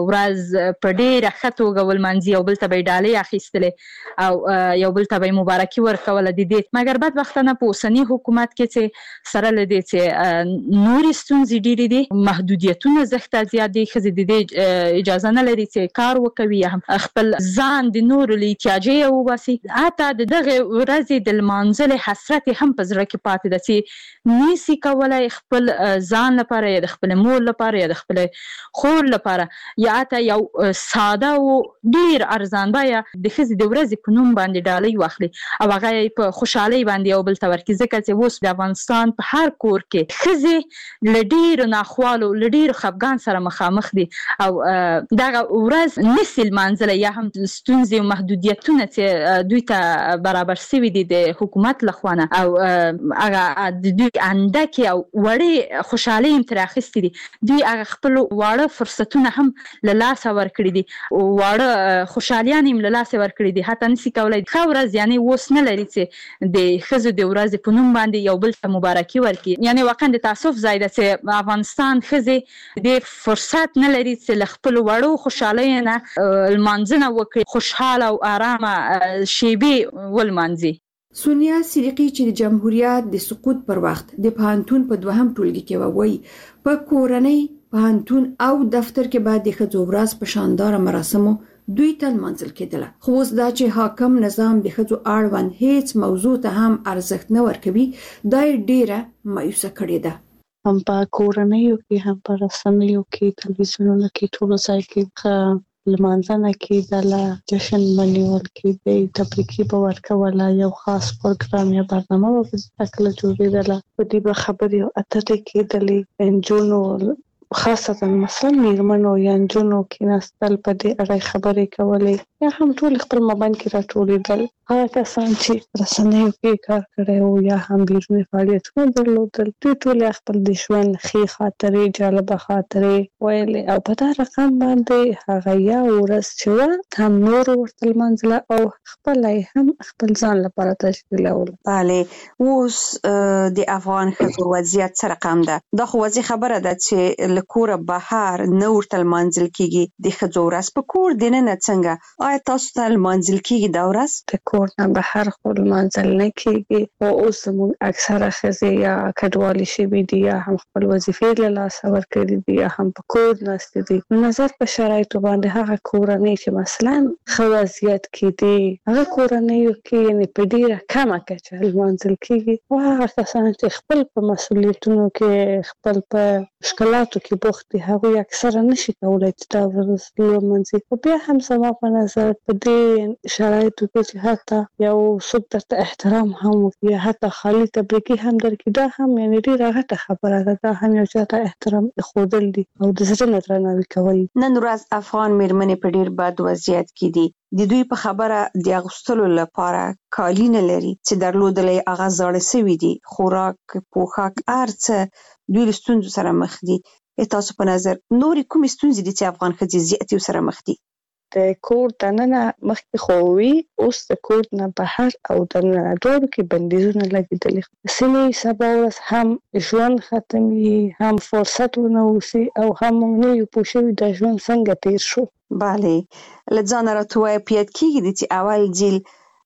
Z: ورځ په ډیره ښه توګه ولمانځي او بل ته به ډالۍ اخیستلې او یو بل ته به مبارکي ورکوله د دې. مګر بدبختانه په اوسني حکومت کې چې سره له دې چې نورې ستونزې ډېرې دي، محدودیتونه زښته زیات دي، ښځې د دې اجازه نه لري چې کار وکوي یا هم خپل ځان د نورو له احتیاجه وباسي. حتی د دغه ورځې د لمانځلې حسرت هم په زړه کې پاتې ده چې نشي کولی خپل ځان لپاره یا د خپل مور لپاره یا د خپل خور لپاره یا حتی یو ساده او ډېر ارزان بیه د ښځې د ورځې په نوم باندې ډالۍ واخلي او هغه یې په خوشحالۍ باندې یو بل ته ورکړي. ځکه چې اوس د افغانستان په هر کور کې ښځې له ډېرو ناخوالو له ډېرو خفګان سره مخامخ دي او دغه ورځ نشي لمانځلی یا هم ستونزې او محدودیتونه چې دوی ته برابر شوي دي د حکومت لخوا نه او هغه د دوی اندکې او وړې خوشحالۍ هم ترې اخیستې دي. دوی هغه خپل واړه فرصتونه هم له لاسه ورکړي دي، واړه خوشحالیان هم له لاسه ورکړي دي. حتی نشي کولی ښه ورځ یعنې اوس نه لري چې د ښځو د ورځې په نوم باندې یو بل ته مبارکي ورکړي. یعنې واقعا د تاسف ځای ده چې افغانستان ښځې د فرصت نه لري چې له خپلو وړو خوشحالیو نه لمانځنه وکړي، خوشحاله او ارامه شیبې ولمانځي.
W: سونیا صدیقی چې د جمهوریت د سقوط پر وخت د پوهنتون په دوهم ټولګي کې وایي په کورنۍ پوهنتون او دفتر کې بعد د ښځو ورځ په شاندار مراسمو دوی ته منځل کېدله خو اوس دا چې حاکم نظام د ښځو اړوند هیڅ موضوع ته هم ارزښت نه ورکوي دا ډیره مایوسه کړې ده
Y: هم په کورنۍ کې هم په رسنیو کې تلویزیونونو کې ټول ځای کې لمانځنه کې د جشن منیول کې د تبریکي په ورکوله یو خاص پروګرام یا برنامه په شکل جوړېدله په دې خبرې او اترې کې د انجونو خاصه مثلا میرمنو یا انجونو کې نستل په دې اړه خبرې کولې یا هم ټول خپل مابین کې راټولېدل هغه کسان چې رسنیو کې کار کړی او یا هم بیرونی فعالیتونه درلودل دوی ټول خپل د ژوند ښې خاطرې جالبه خاطرې ویلې او په دا رقم باندې هغه یا ورځ چې هم نور ورته لمانځله او خپل هم خپل ځان لپاره تشکیلول.
B: بله اوس د افغان ښځو وضعیت څه رقم ده؟ دا خو واضح خبره ده چې له کوره بهر نه ورته لمانځل کېږي د ښځو ورځ په کور دننه څنګه آیا تاسو ته لمانځل کېږي دا ورځ؟
Y: کور نه بهر خو لمانځل نه کېږي او اوس زموږ اکثره ښځې یا کډوالې شوي دي یا هم خپل وظیفې له لاسه ورکړي دي یا هم په کور ناستې دي. نظر په شرایطو باندې هغه کورنۍ چې مثلا ښه وضعیت کې دي هغه کورنیو کې یعنې په ډېره کمه کچه لمانځل کېږي او هغه کسان چې خپل په مسؤلیتونو کې خپل په مشکلاتو کې بوخت دي هغوی اکثره نشي کولی چې دا ورځ لمانځي. خو بیا هم زما په نظر په دې شرایطو کې چې حتی یو څوک درته احترام هم وکړي یا حتی خالي تبریکي هم درکړي دا هم یعنې ډېره غټه خبره ده. دا هم یو چاته احترام ښودل دي او د زړه نه درناوي کول.
B: نن ورځ افغان میرمنې په ډېر بد وضعیت کې دي. د دوی په خبره د اغوستلو لپاره کالي نه لري چې درلودل یې هغه زاړه سوي دي. خوراک پوښاک هر څه دوی له ستونزو سره مخ دي. تاسو په نظر نورې کومې ستونزې دي چې افغان ښځې زیاتې ورسره مخ دي؟
Y: د کور دننه مخکې خو وي اوس د کور نه بهر او دننه دواړو کې بندیزونه لګېدلي. ځینې سبا ورځ هم ژوند ختمي هم فرصت ونه اوسي او هم موږ نه یو پوه شوي دا ژوند څنګه تیر شو.
B: بله له ځانه راته ووایه په یاد کېږي چې اول ځل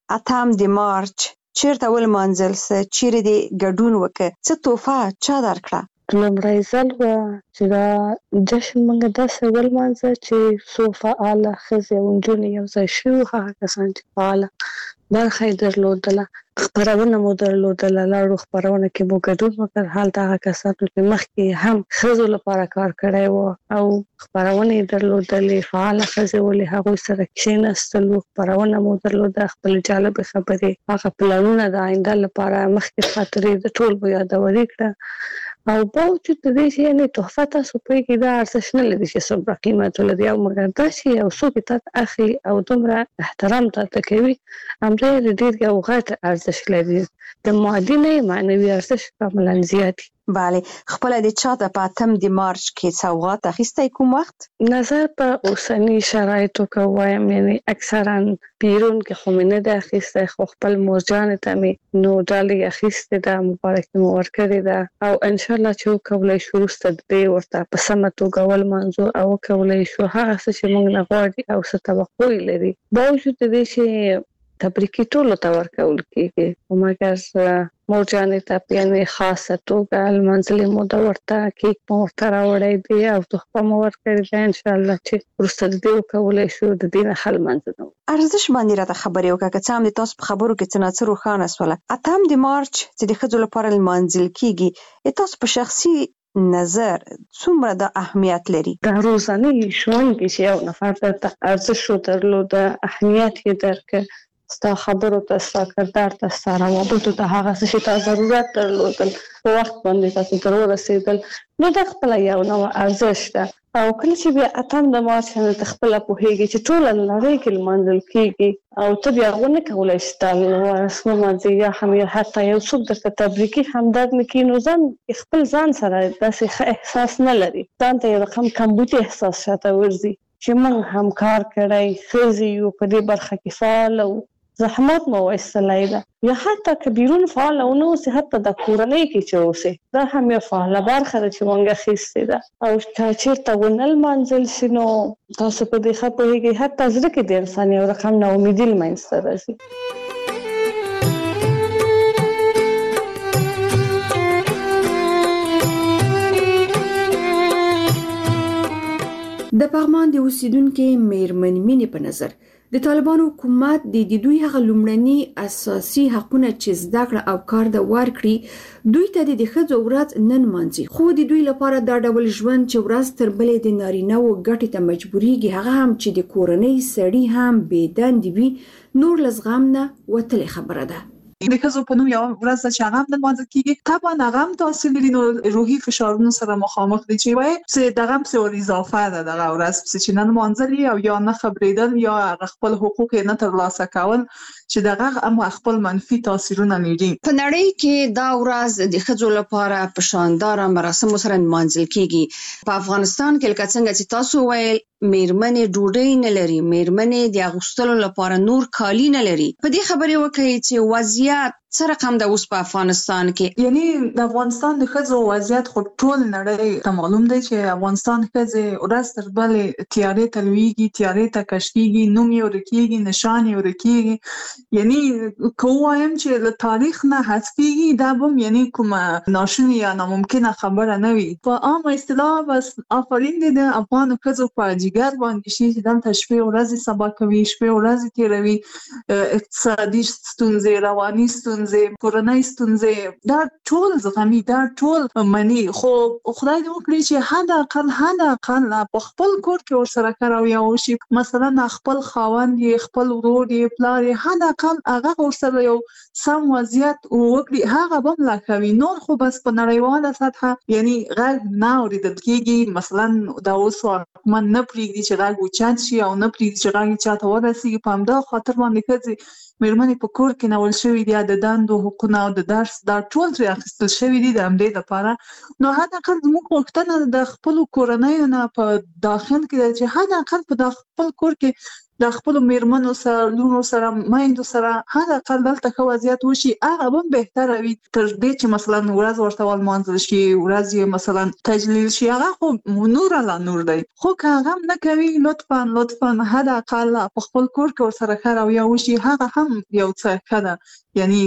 B: 8 د مارچ چېرته ولمانځل څه چیرې دې ګډون وکړه څه تحفه چا درکړه؟
Y: لومړی ځل وه چې دا جشن موږ داسې ولمانځه چې څو فعاله ښځې او نجونې یو ځای شوي هغه کسان چې فعاله برخه یې درلودله خپرونه مو درلودله لاړو خپرونه کې مو ګډون وکړ. هلته هغه کسانو چې مخکې هم ښځو لپاره کار کړی و او خپرونه یې درلودلې فعاله ښځې ولې هغوی سره کښېنستلو خپرونه مو درلوده خپل جالبې خبرې هغه پلانونه د آینده لپاره مخکې خاطرې د ټول به یادوري کړه او باوجود د دې چې یعنې تحفه تاسو پوهېږئ دا ارزښت نه لري چې څومره قیمت ولري او مګر دا چې یو څوک یې تاته اخلي او دومره احترام تاته کوي همدا یې ډېر یو غټ ارزښت لري. د مادي نه معنوي ارزښت کاملا زیات.
B: بله خپله د چاته په 8 د مارچ کې سوغات اخیستی کوم وخت؟
Y: نظر په اوسني شرایطو کې وایم یعنې اکثرا بیرون کې خو مې نه ده اخیستی خو خپل مورجانې ته مې نو ډالۍ اخیستې ده مبارکي مې ورکړې ده او انشاءالله چې وکولی شو وروسته د دې ورته په سمه توګه ولمانځو او وکولی شو هغه څه چې موږ نه غواړي او څه توقع یې لري باوجود د دې چې تبریکي ټولو ته ورکول کېږي خو مګر مورجانې ته په یعنې خاصه توګه لمانځلې مو ده ورته کیک مو ورته راوړی دی او تحفه مو ورکړې ده انشاءالله چې وروسته د دې وکولی شو د دې نه ښه لمانځنه
B: ارزش باندې راته خبرې وکړه که څه هم د تاسو په خبرو کې څه نه څه روښانه شوله. 8 د مارچ چې د ښځو لپاره لمانځل کېږي تاسو په شخصي نظر څومره د اهمیت لري؟
Y: د ورځني ژوند کې چې یو نفر درته ارزښت درلوده اهمیت یې درکړ ستا خبرو ته ستا کردار ته ستا روابطو ته هغه څه چې تا ضرورت درلودل په وخت باندې تاسو ته ورسېدل نو دا خپله یو نوع ارزښت ده او کله چې بیا 8 د مارچ نه ته خپله پوهېږي چې ټوله نړۍ کې لمانځل کېږي او ته بیا ونه کولی شې تا ولمانځې یا هم حتی یو څوک درته تبریکي همدرد نه کړي نو ځان خپل ځان سره داسې ښه احساس نه لري ځان ته یو رقم کمبودي احساس شاته ورځي چې موږ هم کار کړی ښځې یو په دې برخه کې فعاله وو زحمت مو وایستلی ده یا حتی که بیرون فعاله ونه اوسې حتی د کورنۍ کې چې اوسې دا هم یو فعاله برخه ده چې موږ اخیستې ده او که چېرته ونه لمانځل شي نو تاسو په دې ښه پوهېږئ حتی زړه کې د انسان یو رقم ناامیدي له منځته راځي.
W: پغمان د اوسیدونکو میرمن مینې په نظر د طالبانو حکومت د دوی هغه لومړني اساسي حقونه چې زده کړه او کار د ورکړي دوی ته د ښځو ورځ نن مانځي خو د دوی لپاره دا ډول ژوند چې ورځ تر بلې د نارینه و ګټې ته مجبورېږي هغه هم چې د کورنۍ سړي هم بې دندې وي نور له زغم نه وتلې خبره ده.
X: د ښځو په نوم یو ورځ چې هغه هم لمانځل کیږي طبعا هغه هم تحصیل لري نو روحي فشارونو سره مخامخ دي چې وایي چې دغه هم څه اضافه ده دغه ورځ چې نن مانځل او یا نه خبرېدل یا خپل حقوق نه ترلاسه کول چې دغه هم خپل منفي تاثیرونه لري.
B: په نړۍ کې دا ورځ د ښځو لپاره په شاندار مراسمو سره مانځل کیږي. په افغانستان کې لکه څنګه چې تاسو ویل میرمنې ډوډۍ نه لري، میرمنې د اغوستلو لپاره نور کالی نه لري. په دې خبرې وکړئ چې وضعیت څه رقم د اوس په افغانستان کې؟
X: یعنی د افغانستان د ښځو وضعیت خو ټول نړۍ ته معلوم دی چې افغانستان ښځې ورځ تر بلې تیارې ته لویږي، تیارې ته کش کیږي، نوم یې ورکیږي، نشان یې ورکیږي. یعنی که وایم چې له تاریخ نه حذفیږي دا به یعنی کومه ناشونې یا ناممکنه خبره نه وي. په عامه اصطلاح بس آفرین دی د افغان ښځو په جګر باندې شي چې دلته شپې ورځې سبا کوي، شپې ورځې تیروي، اقتصادي ستونزې، رواني ستونزې، کورنۍ ستونزې، دا ټول زغمي، دا ټول مني. خو خدای دې وکړي چې حد اقل په خپل کور کې ورسره کار او یا وشي، مثلا خپل خاوند یې، خپل ورور یې، پلار یې، حد اقل هغه ورسره یو سم وضعیت وکړي، هغه به ملا کوي. نور خو بس په نړیواله سطحه یعنی غږ نه اورېدل کېږي. مثلا دا اوس حکومت نه پرېږدي چې غږ اوچت شي او نه پرېږدي چې غږ چاته ورسېږي. په همدا خاطر باندې ښځې میرمنې په کور کې نول شوي دي، د دندو حقونه او د درس دا ټول ترې اخیستل شوي دي د همدې لپاره. نو حد اقل زموږ غوښتنه د خپلو کورنیو نه په داخل کې ده چې حد اقل په خپل کور کې د خپلو میرمنو سره، لونو سره، میندو سره حد اقل دلته ښه وضعیت وشي. هغه به بهتره وي تر دې چې مثلا ورځ ورته ولمانځل شي، ورځ یې مثلا تجلیل شي. هغه خو نور لا نور دی. خو که هغه هم نه کوي لطفا حد اقل په خپل کور کې ورسره ښه رویه وشي، هغه هم یو څه ښه ده، یعنی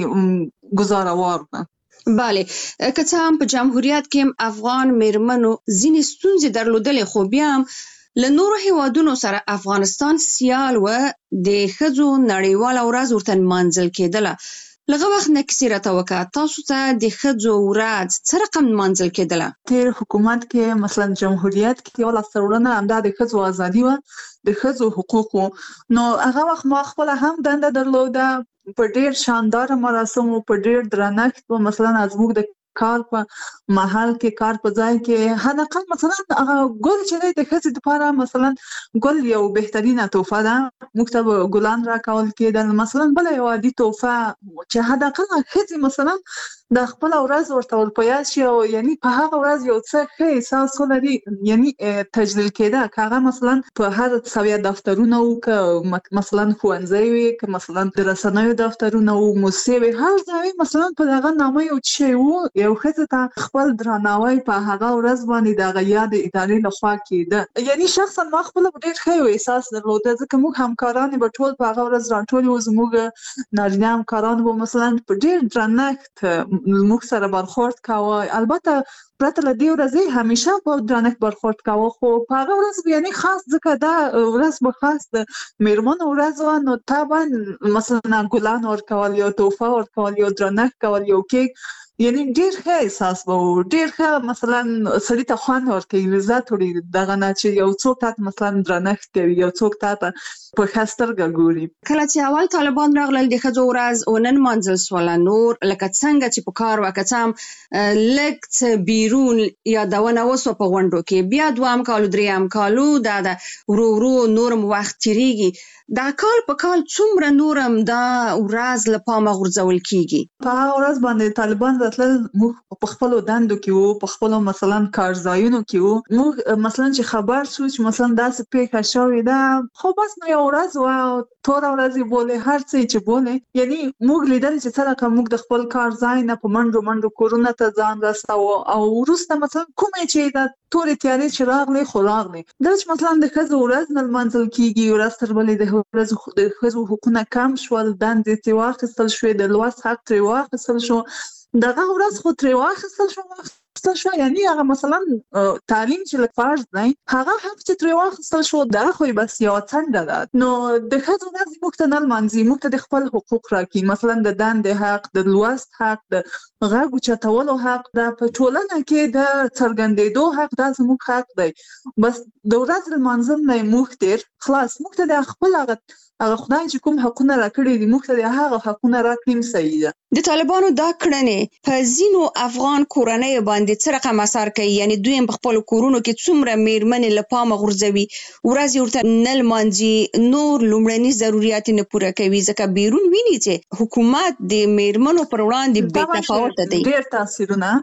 X: ګزاروار ده.
B: بله، که څه هم په جمهوریت کې افغان میرمنو ځینې ستونزې درلودلې خو بیا هم له نورو هیوادونو سره افغانستان سیال و د ښځو نړیواله ورځ ورته نمانځل کېدله. لږ وخت نه کیسې راته وکړه، تاسو ته د ښځو ورځ څه رقم نمانځل کېدله؟
X: تیر حکومت کې مثلا جمهوریت کې یو لاسته راوړنه همدا د ښځو ازادي وه، د ښځو حقوق وو. نو هغه وخت ما خپله هم دنده درلوده په ډېر شانداره مراسمو، په ډېر درنښت و. مثلا زموږ د کار په محل کې، کار په ځای کې حد اقل مثلا ګل چې دی د ښځې لپاره مثلا ګل یو بهترینه تحفه ده، موږ ته ګلان راکول کېدل. مثلا بله یو عادي تحفه چې حد اقل ښځې مثلا د خپل ورځ ورته ورپه یاد شي او یعنی په هغه ورځ یو څه ښه احساس ولري، یعنی تجلیل کېده. که هغه مثلا په هر سویه دفترونه وو، که مثلا ښوونځی وي، که مثلا د رسنیو دفترونه وو، موسسې وي، هر ځای مثلا په دغه نامه یو شی وو، یو ښځې ته خپل درناوی په هغه ورځ باندې د هغه یاد ادارې لخوا کېده. یعنی شخصا ما خپله ډېر ښه یو احساس درلوده، ځکه موږ همکارانې به ټول په هغه ورځ راټولې وو. زموږ نارینه همکاران به مثلا په ډېر درنښت موږ سره برخورد کاوه. البته پرته له دې ورځې همیشه په درنښت برخورد کاوه، خو په هغه ورځ یعنی خاص ځکه دا ورځ به خاص د میرمنو ورځ وه، نو طبعا مثلا ګلان ورکول، یو تحفه ورکول، یو درنښت کول، یو کیک، یعنی ډېر ښه احساس به و. ډېر ښه مثلا سړي ته خوند ورکوي، لذت وړي دغه نه چې یو څوک تا ته مثلا درنښت کوي، یو څوک تا ته په ښه سترګه ګوري.
B: کله چې اول طالبان راغلل د ښځو ورځ ونه نمانځل سوله، نور لکه څنګه چې په کار وه، که څه هم لږ څه بیرون یادونه وسوه په غونډو کې، بیا دوهم کال و درېیم کال دا ده ورو نورم وخت تېرېږي. دا کال په کال څومره نورم دا ورځ له پامه غورځول کېږي؟
X: په هغه ورځ باندې طالبان راتلل، موږ په خپلو دندو کې وو، په خپلو مثلا کارځایونو کې وو. موږ مثلا چې خبر شو چې مثلا داسې پیښه شوې ده، خو بس نو یو ورځ وه، توره ورځ یې بولې، هر څه چې بولې، یعنی موږ لیدل چې څه رقم موږ د خپل کار ځای نه په منډو کورونه ته ځان رسوو. او وروسته مثلا کومې چې د تورې تیارې چې راغلې خو راغلې، دا چې مثلا د ښځو ورځ نه لمانځل کېږي، ورځ تر بلې د ښځو حقونه کم شول، دندې ترې واخیستل شوې، د لوست حق ترې واخیستل شو. دغه ورځ خو ترې واخیستل شو، واخیستل شو، یعنی هغه مثلا تعلیم چې لږ فرض دی هغه حق چې ترې واخیستل شو دا خو بس یو څنډه ده. نو د ښځو ورځ موږ ته نه لمانځي، موږ ته د خپل حقوق راکړي، مثلا د دندې حق، د لوست حق، د غږ اوچتولو حق، دا په ټولنه کې د څرګندېدو حق، دا زموږ حق دی. بس د ورځ لمانځل نه موږ تیر خلاص، موږ ته د خپل هغه خدای چې کوم حقونه راکړي دي موږ ته د هغه حقونه راکړي صحیح ده.
B: د طالبانو دا کړنې په ځینو افغان کورنۍ باندې څه رقم اثر کوي؟ یعنی دوی په خپل کورونو کې څومره میرمنې له پامه غورځوي، ورځ ورته نه لمانځي، نور لومړني ضرورت نه پوره کوي، ځکه بیرون ویني چې حکومت د میرمنو پر وړاندې بې تفاوته دی.
X: ډېر تاثیرونه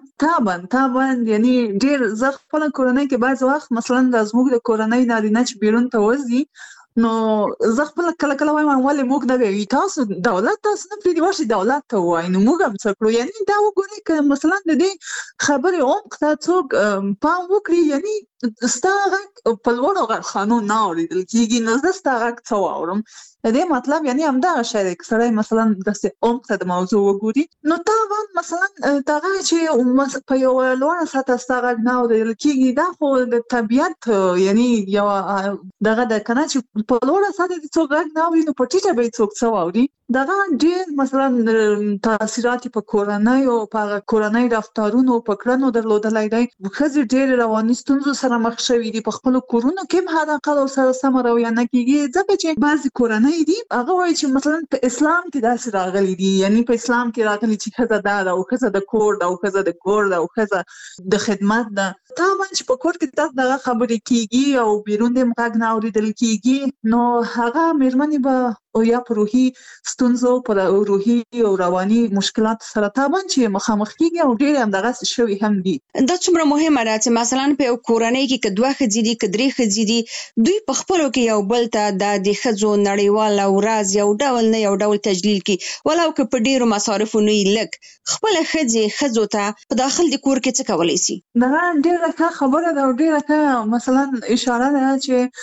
X: طبعا یعنی ډېر زه خپل کورنۍ کې بعض وخت مثلا د زموږ د کورنۍ نارینه چې بیرون ته وځي نو زه خپل کله وایم ولې موږ نه وی تاسو دولت تاسو نه پریدي ورشي دولت ته وای نو موږ هم څه کړو. یعنی دا وګورئ که مثلا د دې خبرې عمق ته څوک پام وکړي، یعنی ستا غږ په لوړو غرخانو نه اورېدل کېږي، نو زه ستا غږ څه واورم. د دې مطلب یعنی همدغه شی دی که سړی مثلا داسې عمق ته د موضوع وګوري نو طبعا مثلا دغه چې په یوه لوړه سطحه ستا غږ نه اورېدل کېږي دا خو د طبیعت یعنی یوه دغه ده که نه چې په لوړه سطحه دې څوک غږ نه اوري نو په ټیټه به یې څوک څه واوري. دغه ډېر مثلا تاثیرات په کورنۍ او په کورنۍ رفتارونو په کړنو درلودلی دی. ښځې ډېرې رواني ستونزو سره مخ شوي دي، په خپلو کورونو کې هم حداقل ورسره سمه رویه نه کېږي، ځکه چې بعضې کورنۍ دي هغه وایي چې مثلا په اسلام کې داسې راغلي دي، یعنی په اسلام کې راغلي چې ښځه دا ده او ښځه د کور ده او ښځه د کور ده او ښځه د خدمت ده. طبعا چې په کور کې تاسو دغه خبرې کېږي او بیرون دې هم غږ نه اورېدل کېږي نو هغه مېرمنې به او یا په روحي ستونزو په روحي او رواني مشکلات سره طبعا چې مخامخ کېږي او ډېرې همدغسې شوي هم دي.
B: دا څومره مهمه ده چې مثلا په یو کورنۍ کې که دوه ښځې دي که درې ښځې دي دوی په خپلو کې یو بل ته د ښځو نړیواله ورځ یو ډول نه یو ډول تجلیل کړي، ولو که په ډېرو مصارفو نه وي لږ خپله ښځو ته په داخل د کور کې څه کولی شي؟
X: دغه ډېره ښه خبره ده او ډېره ښه مثلا اشاره ده چې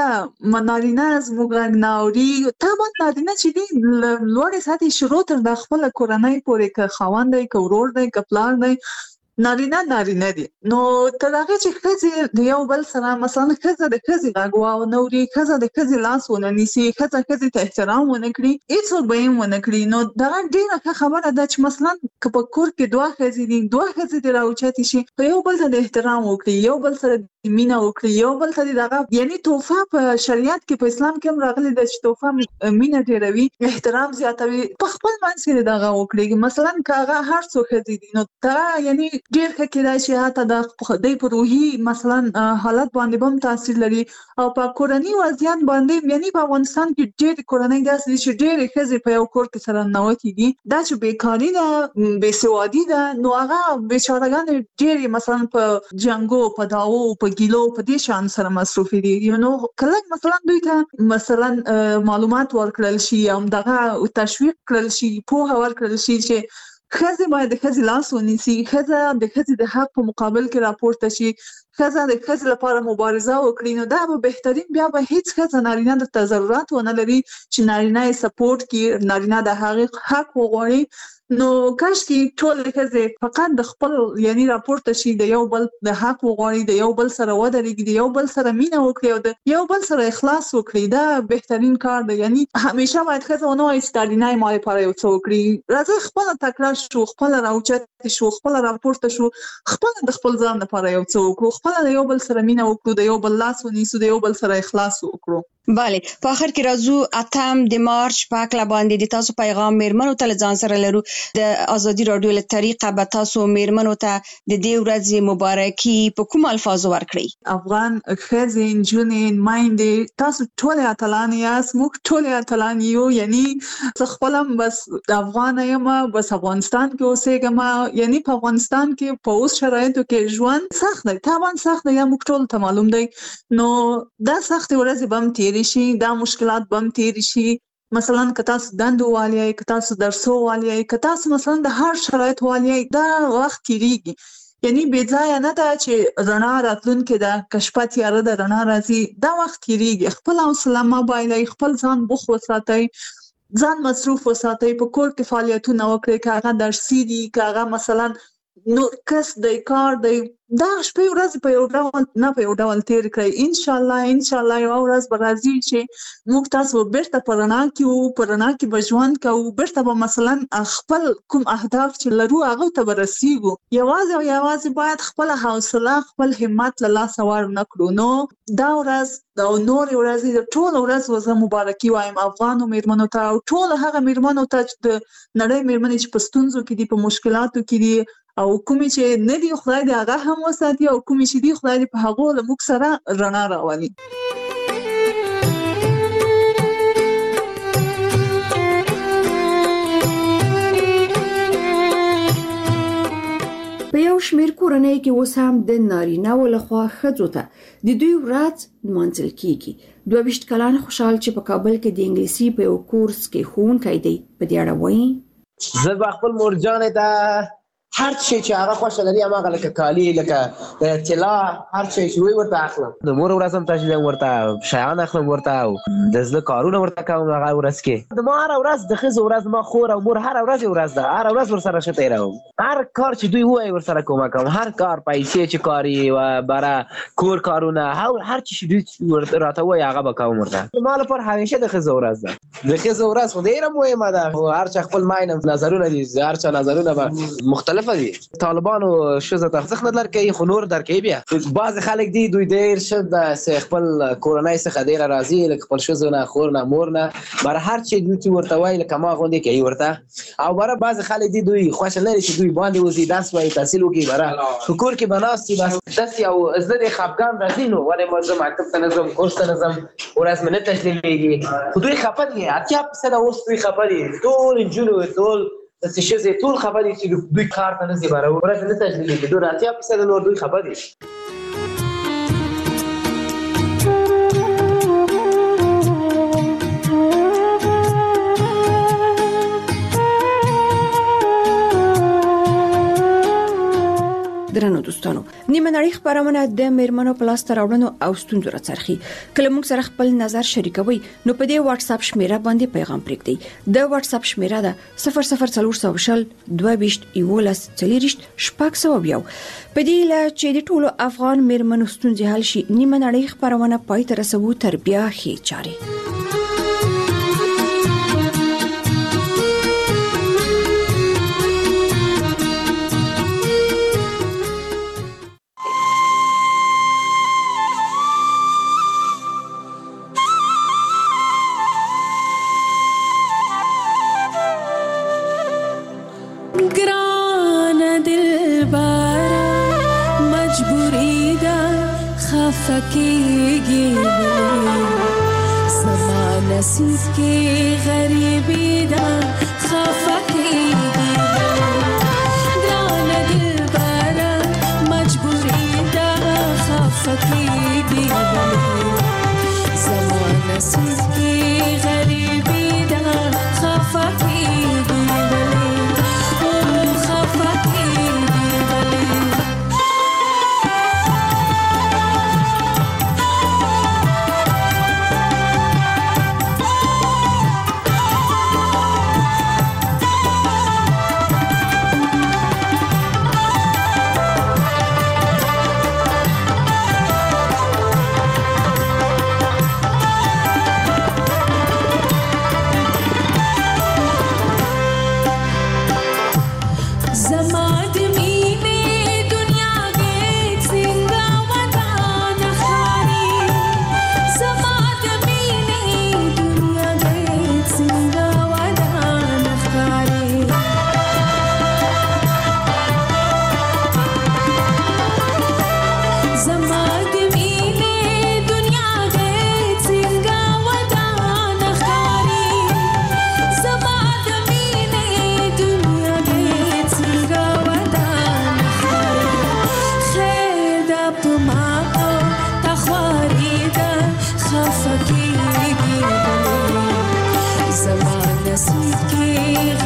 X: که نارینه زموږ غږ نه اوري، طبعا نارینه چې دي لوړې سطحې شروع تر د خپله کورنۍ پورې که خاوند دی که ورور دی که پلار دی نارینه دي. نو تر هغې چې ښځې د یو بل سره مثلا ښځه د ښځې غږ ونه اوري، ښځه د ښځې لاس ونه نیسي، ښځې ته احترام ونه کړي، هېڅوک به یې ونه کړي. نو دغه ډېره ښه خبره ده چې مثلا که په کور کې دوه ښځې دي دوه ښځې دې راوچتې شي په یو بل ته د احترام وکړي، یو بل سره مینه وکړي، یو بل ته دغه یعنی تحفه په شریعت کې په اسلام کې هم راغلي ده چې تحفه مینه ډېروي، احترام زیاتوي، په خپل منځ کې دغه وکړي. مثلا که هغه هر څو ښځې دي نو دغه یعنی ډېر ښه کېدای شي حتی د دوی په روحي مثلا حالت باندې به هم تاثیر لري او په کورني وضعیت باندې. یعنی په افغانستان کې ډېرې کورنۍ داسې دي چې ډېرې ښځې په یو کور کې سره ننوتې دي، دا چې بیکاري ده بېسوادي ده نو هغه بیچارهګانې ډېرې مثلا په جنګو په دعوو په ګیلو په دې شان سره مصروفې دي. نو کله مثلا دوی ته مثلا معلومات ورکړل شي او دغه تشویق کړل شي، پوهه ورکړل شي چې ښځې باید د ښځې لاس ونیسي، ښځه د ښځې د حق په مقابل کې راپورته شي، ښځه د ښځې لپاره مبارزه وکړي، نو دا به بهترین بیا به هیڅ ښځه نارینه درته ضرورت ونه لري چې نارینه یې سپورټ کړي، نارینه د هغې حق وغواړي. نو کاشکې ټولې ښځې فقط د خپل یعنی راپورته شي، د یو بل د حق وغواړي، د یو بل سره ودرېږي، د یو بل سره مینه وکړي او د یو بل سره اخلاص وکړي، دا بهترین کار دی. یعنی همیشه باید ښځه ونه وایي چې نارینه یې ما لپاره یو څه وکړي، راځئ خپله تکړه شو، خپله راوچتې شو، خپله راپورته شو، خپله د خپل ځان لپاره یو څه وکړو، خپله د یو بل سره مینه وکړو، د یو بل لاس ونیسو، د یو بل سره اخلاص وکړو.
B: بله په آخر کې راځو 8 د مارچ په هکله باندې د تاسو پیغام میرمنو ته له ځان سره لرو. د ازادي راډیو له طریقه به تاسو میرمنو ته د دې ورځې مبارکي په کوم الفاظو ورکړئ؟
X: افغان ښځې، نجونې، میندې، تاسو ټولې اتلان یاست، موږ ټولې اتلان یو. یعنی زه خپل هم بس افغانه یم، بس افغانستان کې اوسېږم. یعنی په افغانستان کې په اوس شرایطو کې ژوند سخت دی، طبعا سخت دی، یا موږ ټول ته معلوم دی. نو دا سختې ورځې به هم تېرې شي، دا مشکلات به هم تېرې شي. مثلا که تاسو دندو والی، که تاسو درسو والی، که تاسو مثلا د هر شرایط والی، دا وخت تېرېږي. یعنی بې ځایه نه ده چې رڼا راتلونکې ده، که شپه تیاره ده رڼا راځي، دا وخت تېرېږي. خپل حوصله مه بایلئ، خپل ځان بوخت وساتئ، ځان مصروف وساتئ، په کور کې فعالیتونه وکړئ، که هغه درسي دي، که هغه مثلا نور کس د کار د دا شپه ورځ په یو ډول نه په یو ډول تیر کړئ. ان شاء الله یو ورځ به راځي چې موږ تاسو بیرته پرانا کې به ژوند کوو، بیرته به مثلا خپل کوم اهداف چې لرو هغه ته ورسیږو. یوازې باید خپل حوصله خپل همت له لاسه ورنه کړو. نو دا ورځ دا نور ورځ د ټول ورځ وزه مبارکي وایم افغان میرمنو ته او ټول هغه میرمنو ته چې د نړۍ میرمنې چې په ستونزو کې دي، په مشکلاتو کې دي، او کومې چې نه دی خدای دې هغه هم وساتي او کومې چې دی خدای دې په هغه له موږ سره رڼا راولي.
W: په یو شمېر کورنۍ کې اوس هم د نارینه‌و لخوا ښځو ته د دوی ورځ نمانځل کیږي. 22 کلن خوشحال چې په کابل کې د انګلیسي په یو کورس کې ښوونکی دی په دې اړه وایي
C: زه به خپل مورجانې ته هر شي چې هغه خوښه لري هماغه لکه کالي لکه طلا هر شي چې وي ورته اخلم. د مور ورځ هم تشریح ورته شیان اخلم ورته او د زړه کارونه ورته کوم هغه ورځ کې. د ما هر ورځ د ښځو ورځ ما خور او مور هر ورځ ورځ ده، هر ورځ ورسره ښه تېروم. هر کار چې دوی وایي ورسره کومک کوم، هر کار پیسې چې کاري و بره کور کارونه هر چی چې دوی راته وایي هغه به کوم ورته. ما لپاره همیشه د ښځو ورځ ده. د ښځو ورځ خو ډېره مهمه ده. هر چا خپل ماینه نظرونه دي، هر چا نظرونه به مختلف دي. طالبانو شزه تخصیص نه درکې خو نور درکې بیا بعض خلک دي دوی ډېر شه د خپل کورنۍ څخه ډېر راضي لکه خپل شزه نه خور نه مور نه بر هر چی دوی چې ورته وایي لکه ما غوندې کوي ورته. او بر بعض خلک دي دوی خوښ لري چې دوی باندې وزي درس وایي تحصیل وکړي بر کور کې بناستي بس داسې او زه د خفګان راځي نو ولې ما زه مکتب ته نه ځم کورس ته نه ځم ورځ مې نه تشلیمېږي. خو دوی خفه دي 80% اوس دوی خفه دي ټول نجونې ټول داسې ښځې ټول خفه دي چې دوی کار ته نه ځي باره ورځ نه تشلیمېږي. ډېر 80% نور دوی خفه دي.
W: درنو دوستانو، نیمه نړۍ خبرونه د میرمنو په لاس راوړنو او ستونزو راڅرخي. کله موږ سره خپل نظر شریکوي نو په دې واتس اپ شمیره باندې پیغام پرېږدئ. د واتس اپ شمیره ده 00400 22 11 40 600. په دې لا چې د ټولو افغان میرمنو ستونزې حل شي، نیمه نړۍ خبرونه پای ته رسوي تر بیا هي چاري.
D: فکیږي سما نصیب کې غریبی دا خفکیږي ګران دلبره مجبوری دا خفکیږي سما نصیب کې غریبی دا خفکیږي نصیب کې